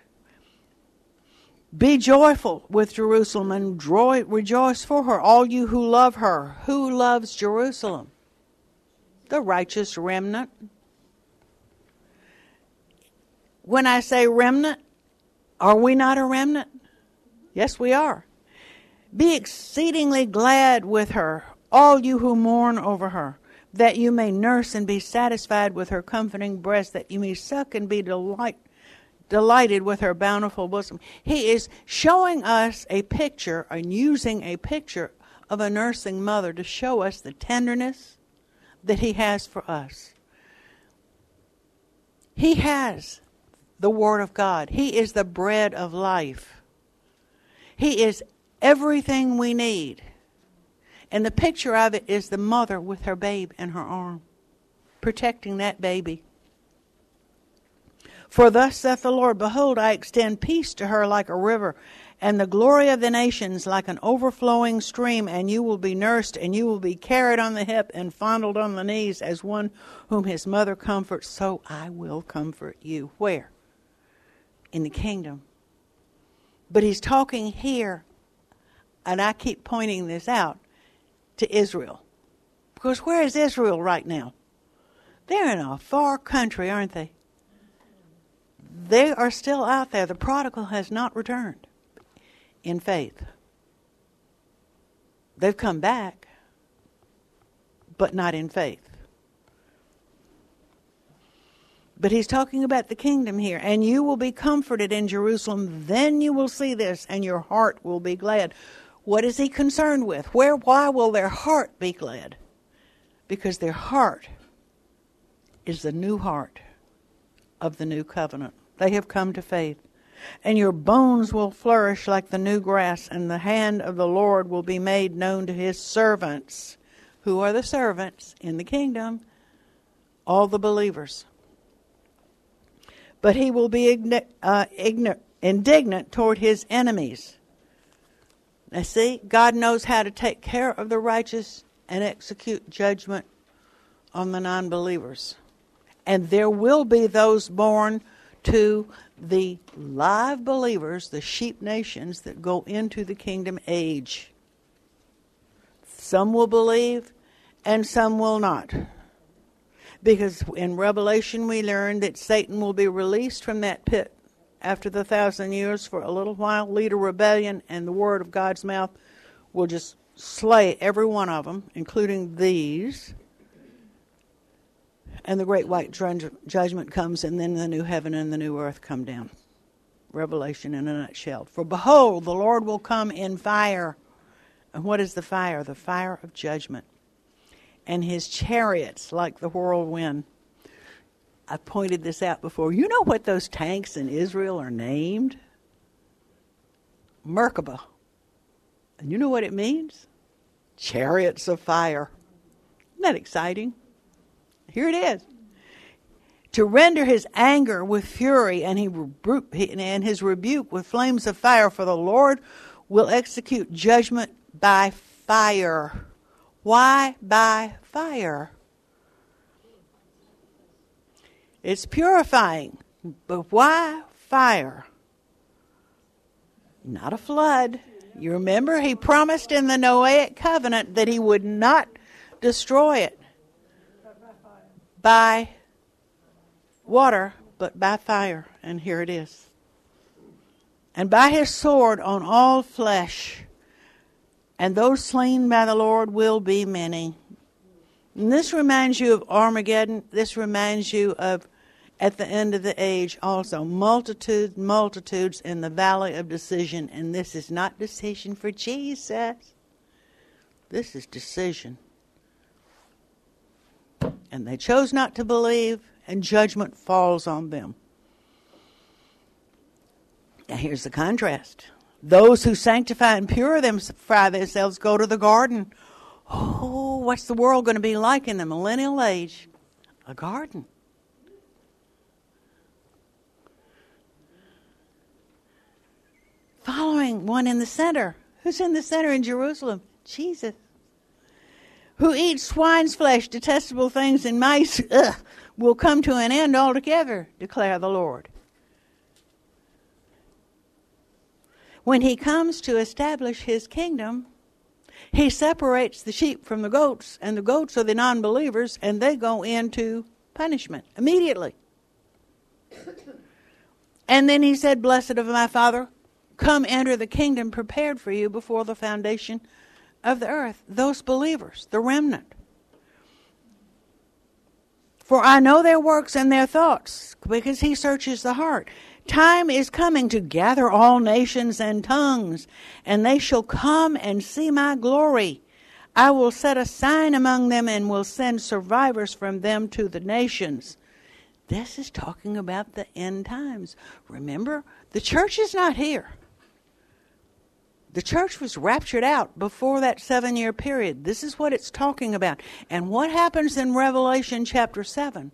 Be joyful with Jerusalem and joy, rejoice for her, all you who love her. Who loves Jerusalem? The righteous remnant. When I say remnant, are we not a remnant? Yes, we are. Be exceedingly glad with her, all you who mourn over her, that you may nurse and be satisfied with her comforting breast, that you may suck and be delight, delighted with her bountiful bosom. He is showing us a picture and using a picture of a nursing mother to show us the tenderness that he has for us. He has the Word of God. He is the bread of life. He is everything we need. And the picture of it is the mother with her babe in her arm, protecting that baby. For thus saith the Lord, behold, I extend peace to her like a river, and the glory of the nations like an overflowing stream, and you will be nursed, and you will be carried on the hip and fondled on the knees, as one whom his mother comforts, so I will comfort you. Where? In the kingdom. But he's talking here, and I keep pointing this out, to Israel. Because where is Israel right now? They're in a far country, aren't they? They are still out there. The prodigal has not returned in faith. They've come back, but not in faith. But he's talking about the kingdom here. And you will be comforted in Jerusalem. Then you will see this, and your heart will be glad. What is he concerned with? Where, why will their heart be glad? Because their heart is the new heart of the new covenant. They have come to faith. And your bones will flourish like the new grass, and the hand of the Lord will be made known to his servants. Who are the servants in the kingdom? All the believers. But he will be ign- uh, ign- indignant toward his enemies. Now see, God knows how to take care of the righteous and execute judgment on the non-believers. And there will be those born to the live believers, the sheep nations that go into the kingdom age. Some will believe and some will not. Because in Revelation we learn that Satan will be released from that pit after the thousand years for a little while, lead a rebellion, and the word of God's mouth will just slay every one of them, including these. And the great white judgment comes, and then the new heaven and the new earth come down. Revelation in a nutshell. For behold, the Lord will come in fire. And what is the fire? The fire of judgment. And his chariots like the whirlwind. I pointed this out before. You know what those tanks in Israel are named? Merkabah. And you know what it means? Chariots of fire. Isn't that exciting? Here it is. To render his anger with fury and, he rebu- and his rebuke with flames of fire, for the Lord will execute judgment by fire. Why by fire? It's purifying, but why fire? Not a flood. You remember he promised in the Noahic covenant that he would not destroy it by water, but by fire. And here it is. And by his sword on all flesh. And those slain by the Lord will be many. And this reminds you of Armageddon. This reminds you of at the end of the age also. Multitudes, multitudes in the valley of decision. And this is not decision for Jesus. This is decision. And they chose not to believe, and judgment falls on them. Now here's the contrast. Those who sanctify and purify themselves go to the garden. Oh, what's the world going to be like in the millennial age? A garden. Following one in the center. Who's in the center in Jerusalem? Jesus. Who eats swine's flesh, detestable things, and mice, ugh, will come to an end altogether, declare the Lord. When he comes to establish his kingdom, he separates the sheep from the goats, and the goats are the non-believers, and they go into punishment immediately. And then he said, blessed of my Father, come enter the kingdom prepared for you before the foundation of the earth. Those believers, the remnant. For I know their works and their thoughts, because he searches the heart. Time is coming to gather all nations and tongues, and they shall come and see my glory. I will set a sign among them and will send survivors from them to the nations. This is talking about the end times. Remember, the church is not here. The church was raptured out before that seven-year period. This is what it's talking about. And what happens in Revelation chapter seven?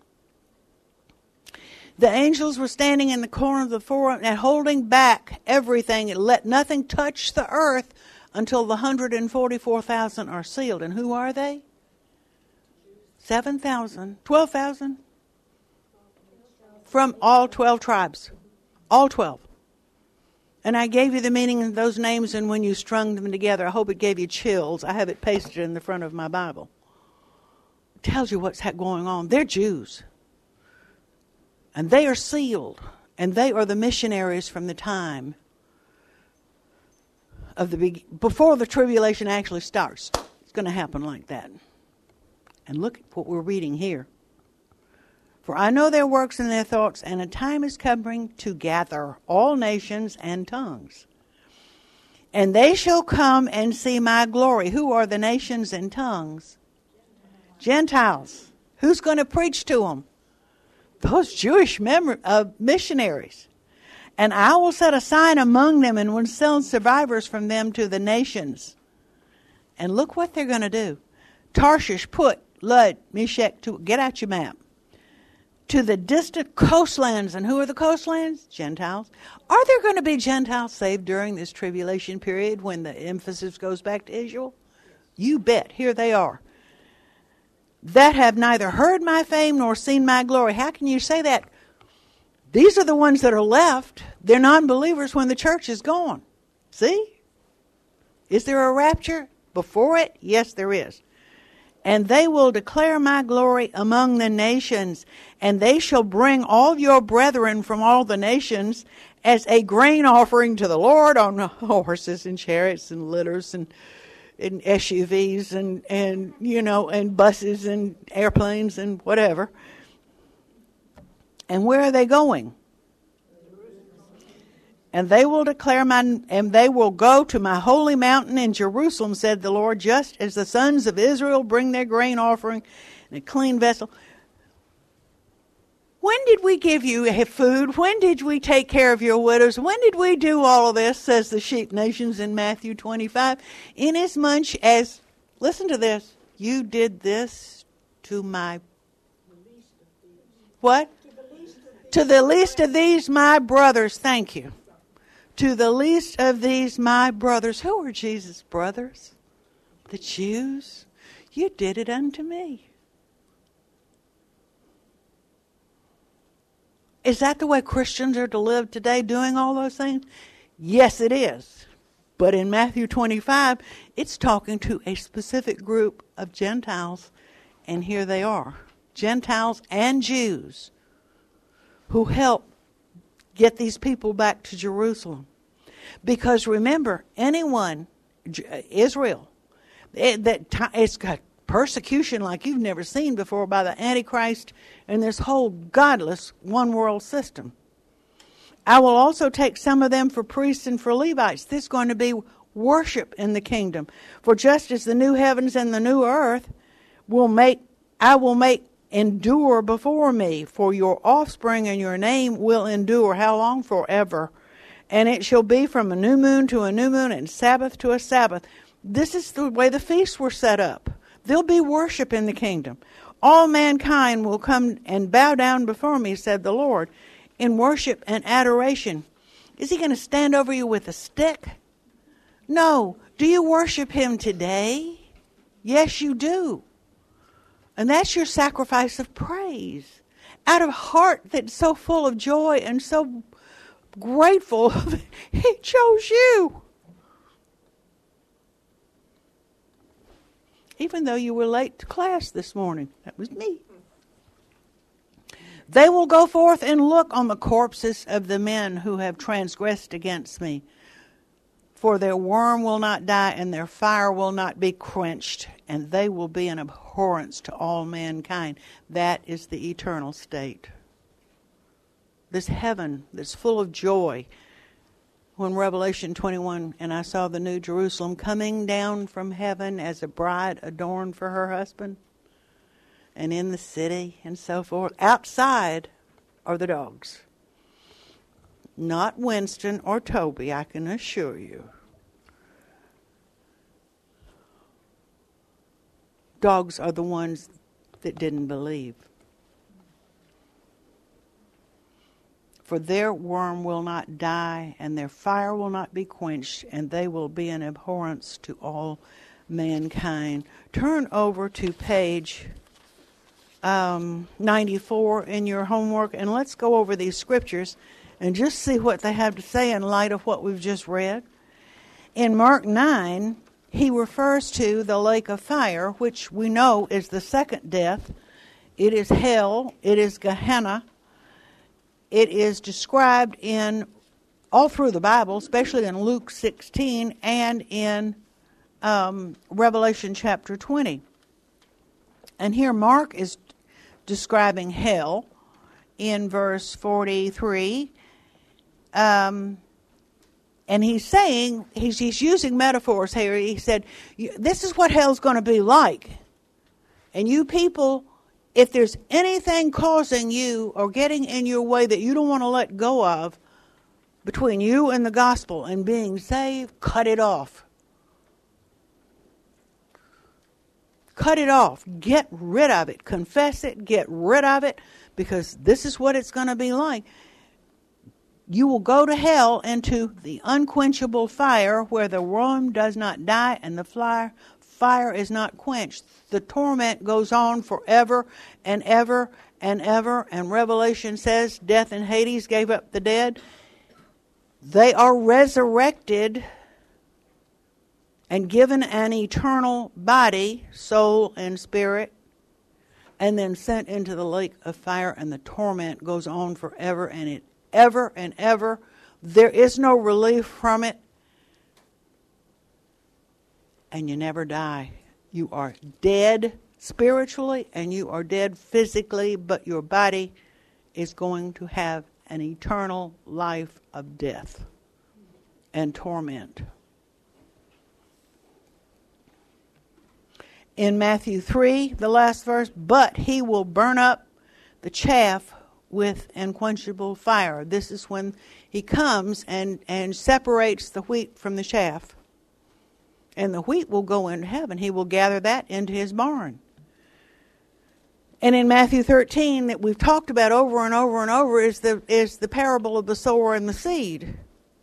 The angels were standing in the corner of the forum and holding back everything and let nothing touch the earth until the one hundred forty-four thousand are sealed. And who are they? seven thousand. twelve thousand? From all twelve tribes. All twelve. And I gave you the meaning of those names, and when you strung them together, I hope it gave you chills. I have it pasted in the front of my Bible. It tells you what's going on. They're Jews. And they are sealed. And they are the missionaries from the time of the before the tribulation actually starts. It's going to happen like that. And look at what we're reading here. For I know their works and their thoughts, and a time is coming to gather all nations and tongues. And they shall come and see my glory. Who are the nations and tongues? Gentiles. Who's going to preach to them? Those Jewish mem- uh, missionaries. And I will set a sign among them and will send survivors from them to the nations. And look what they're going to do. Tarshish, Put, Lud, Meshech, to get out your map. To the distant coastlands. And who are the coastlands? Gentiles. Are there going to be Gentiles saved during this tribulation period when the emphasis goes back to Israel? You bet. Here they are. that have neither heard my fame nor seen my glory. How can you say that? These are the ones that are left. They're non-believers when the church is gone. See? Is there a rapture before it? Yes, there is. And they will declare my glory among the nations, and they shall bring all your brethren from all the nations as a grain offering to the Lord on horses and chariots and litters and, and S U Vs and, and, you know, and buses and airplanes and whatever. And where are they going? And they will declare my, and they will go to my holy mountain in Jerusalem, said the Lord, just as the sons of Israel bring their grain offering in a clean vessel. When did we give you food? When did we take care of your widows? When did we do all of this, says the sheep nations in Matthew twenty-five? Inasmuch as, listen to this, you did this to my, what? To the least of these, my brothers. Thank you. To the least of these, my brothers. Who are Jesus' brothers? The Jews. You did it unto me. Is that the way Christians are to live today, doing all those things? Yes, it is. But in Matthew twenty-five, it's talking to a specific group of Gentiles. And here they are. Gentiles and Jews who help get these people back to Jerusalem. Because remember, anyone, Israel, it, that it's got persecution like you've never seen before by the Antichrist and this whole godless one world system. I will also take some of them for priests and for Levites. This is going to be worship in the kingdom. For just as the new heavens and the new earth will make, I will make endure before me, for your offspring and your name will endure. How long? Forever. And it shall be from a new moon to a new moon and Sabbath to a Sabbath. This is the way the feasts were set up. There'll be worship in the kingdom. All mankind will come and bow down before me, said the Lord, in worship and adoration. Is he going to stand over you with a stick? No. Do you worship him today? Yes, you do. And that's your sacrifice of praise. Out of heart that's so full of joy and so grateful that he chose you. Even though you were late to class this morning. That was me. They will go forth and look on the corpses of the men who have transgressed against me. For their worm will not die, and their fire will not be quenched, and they will be an abhorrence to all mankind. That is the eternal state. This heaven that's full of joy. When Revelation twenty-one, and I saw the new Jerusalem coming down from heaven as a bride adorned for her husband, and in the city and so forth. Outside are the dogs. Not Winston or Toby, I can assure you. Dogs are the ones that didn't believe. For their worm will not die, and their fire will not be quenched, and they will be an abhorrence to all mankind. Turn over to page um, ninety-four in your homework, and let's go over these scriptures and just see what they have to say in light of what we've just read. In Mark nine, he refers to the lake of fire, which we know is the second death. It is hell. It is Gehenna. It is described in all through the Bible, especially in Luke sixteen and in um, Revelation chapter twenty. And here Mark is describing hell in verse forty-three. Um, and he's saying, he's, he's using metaphors here. He said, this is what hell's going to be like. And you people, if there's anything causing you or getting in your way that you don't want to let go of between you and the gospel and being saved, cut it off. Cut it off. Get rid of it. Confess it. Get rid of it. Because this is what it's going to be like. You will go to hell, into the unquenchable fire where the worm does not die and the fire, fire is not quenched. The torment goes on forever and ever and ever. And Revelation says death and Hades gave up the dead. They are resurrected and given an eternal body, soul, and spirit, and then sent into the lake of fire, and the torment goes on forever and it, ever and ever. There is no relief from it, and you never die. You are dead spiritually, and you are dead physically, but your body is going to have an eternal life of death and torment. In Matthew three, the last verse, but he will burn up the chaff with unquenchable fire. This is when he comes and, and separates the wheat from the chaff. And the wheat will go into heaven. He will gather that into his barn. And in Matthew thirteen, that we've talked about over and over and over, is the is the parable of the sower and the seed.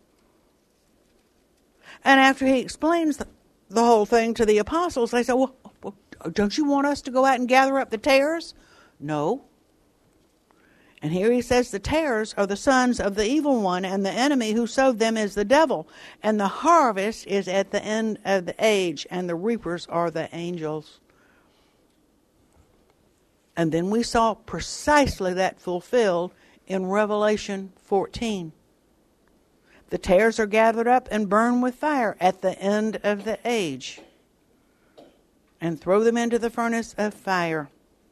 And after he explains the, the whole thing to the apostles, they say, well, well, don't you want us to go out and gather up the tares? No. And here he says the tares are the sons of the evil one, and the enemy who sowed them is the devil. And the harvest is at the end of the age, and the reapers are the angels. And then we saw precisely that fulfilled in Revelation fourteen. The tares are gathered up and burned with fire at the end of the age, and throw them into the furnace of fire.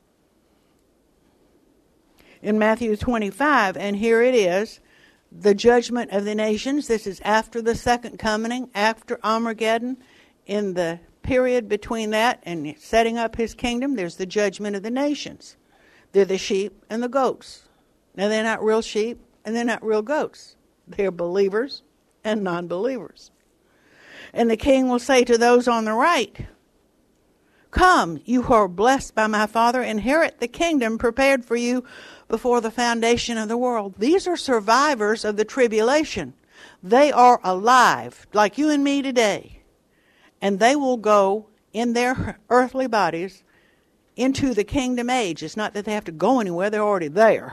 In Matthew twenty-five, and here it is, the judgment of the nations. This is after the second coming, after Armageddon. In the period between that and setting up his kingdom, there's the judgment of the nations. They're the sheep and the goats. Now, they're not real sheep and they're not real goats. They're believers and non-believers. And the king will say to those on the right, come, you who are blessed by my Father, inherit the kingdom prepared for you before the foundation of the world. These are survivors of the tribulation. They are alive, like you and me today. And they will go in their earthly bodies into the kingdom age. It's not that they have to go anywhere, they're already there.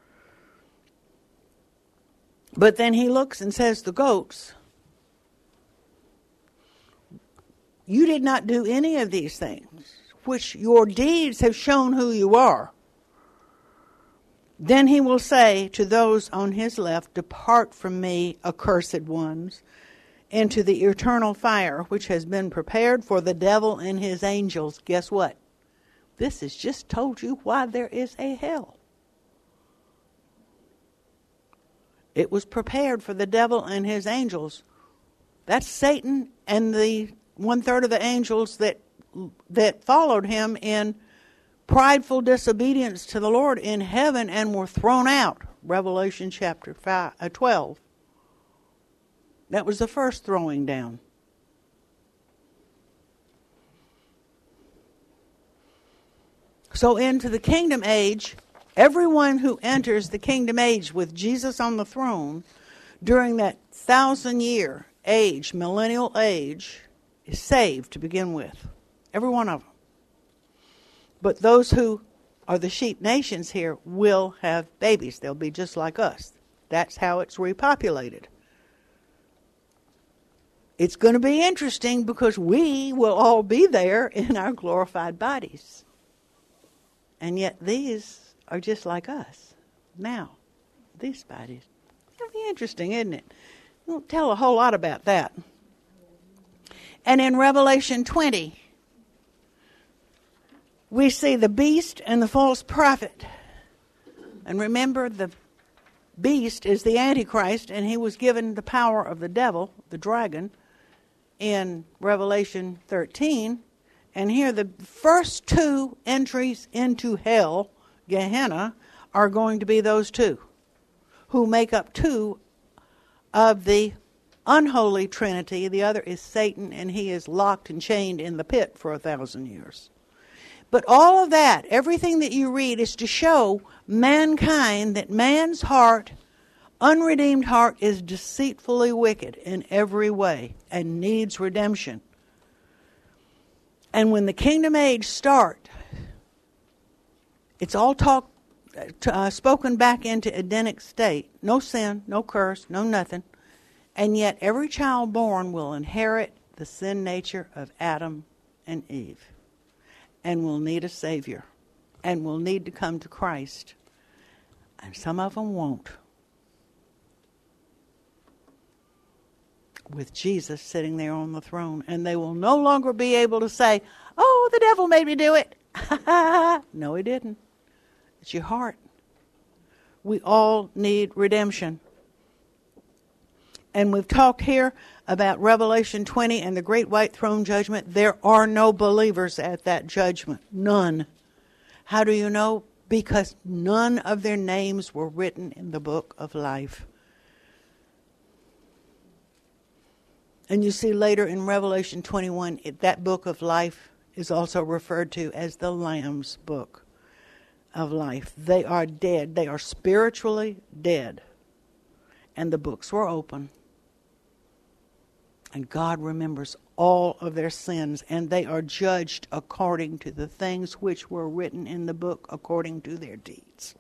But then he looks and says, the goats, you did not do any of these things, which your deeds have shown who you are. Then he will say to those on his left, depart from me, accursed ones, into the eternal fire, which has been prepared for the devil and his angels. Guess what? This has just told you why there is a hell. It was prepared for the devil and his angels. That's Satan and the one-third of the angels that that followed him in prideful disobedience to the Lord in heaven and were thrown out. Revelation chapter five, uh, twelve. That was the first throwing down. So into the kingdom age, everyone who enters the kingdom age with Jesus on the throne during that thousand year age, millennial age, is saved to begin with. Every one of them. But those who are the sheep nations here will have babies. They'll be just like us. That's how it's repopulated. It's going to be interesting because we will all be there in our glorified bodies. And yet these are just like us now. These bodies. It'll be interesting, isn't it? We won't tell a whole lot about that. And in Revelation twenty, we see the beast and the false prophet. And remember, the beast is the Antichrist, and he was given the power of the devil, the dragon, in Revelation thirteen. And here the first two entries into hell, Gehenna, are going to be those two, who make up two of the unholy trinity. The other is Satan, and he is locked and chained in the pit for a thousand years. But all of that, everything that you read, is to show mankind that man's heart, unredeemed heart, is deceitfully wicked in every way and needs redemption. And when the kingdom age start, it's all talk, uh, spoken back into Edenic state. No sin, no curse, no nothing. And yet every child born will inherit the sin nature of Adam and Eve. And will need a Savior. And will need to come to Christ. And some of them won't. With Jesus sitting there on the throne. And they will no longer be able to say, oh, the devil made me do it. No, he didn't. It's your heart. We all need redemption. And we've talked here about Revelation twenty and the great white throne judgment. There are no believers at that judgment. None. How do you know? Because none of their names were written in the book of life. And you see later in Revelation twenty-one, it, that book of life is also referred to as the Lamb's book of life. They are dead. They are spiritually dead. And the books were open. And God remembers all of their sins, and they are judged according to the things which were written in the book according to their deeds.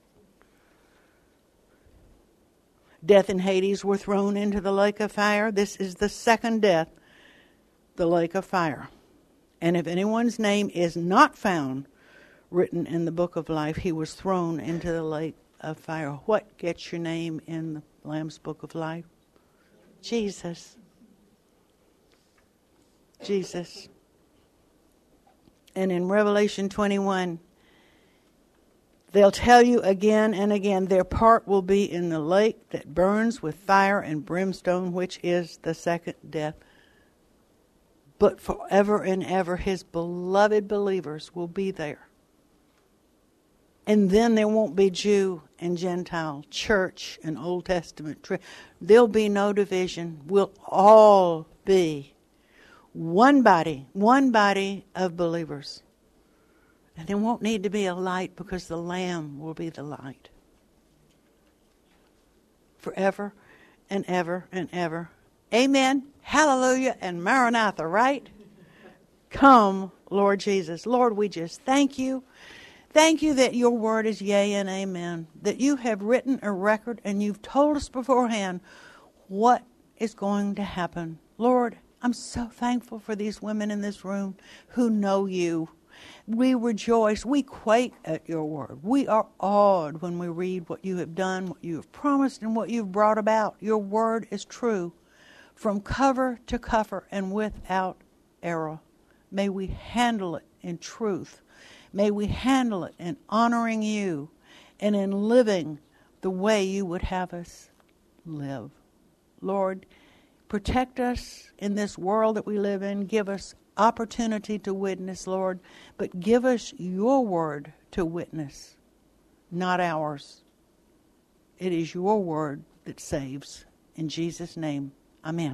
Death and Hades were thrown into the lake of fire. This is the second death, the lake of fire. And if anyone's name is not found written in the book of life, he was thrown into the lake of fire. What gets your name in the Lamb's book of life? Jesus. Jesus. And in Revelation twenty-one, they'll tell you again and again, their part will be in the lake that burns with fire and brimstone, which is the second death. But forever and ever, his beloved believers will be there. And then there won't be Jew and Gentile, church and Old Testament. There'll be no division. We'll all be one body, one body of believers. And there won't need to be a light because the Lamb will be the light. Forever and ever and ever. Amen, hallelujah, and Maranatha, right? Come, Lord Jesus. Lord, we just thank you. Thank you that your word is yea and amen. That you have written a record and you've told us beforehand what is going to happen. Lord, I'm so thankful for these women in this room who know you. We rejoice. We quake at your word. We are awed when we read what you have done, what you have promised, and what you've brought about. Your word is true from cover to cover and without error. May we handle it in truth. May we handle it in honoring you and in living the way you would have us live. Lord, protect us in this world that we live in. Give us opportunity to witness, Lord, but give us your word to witness, not ours. It is your word that saves. In Jesus' name, amen.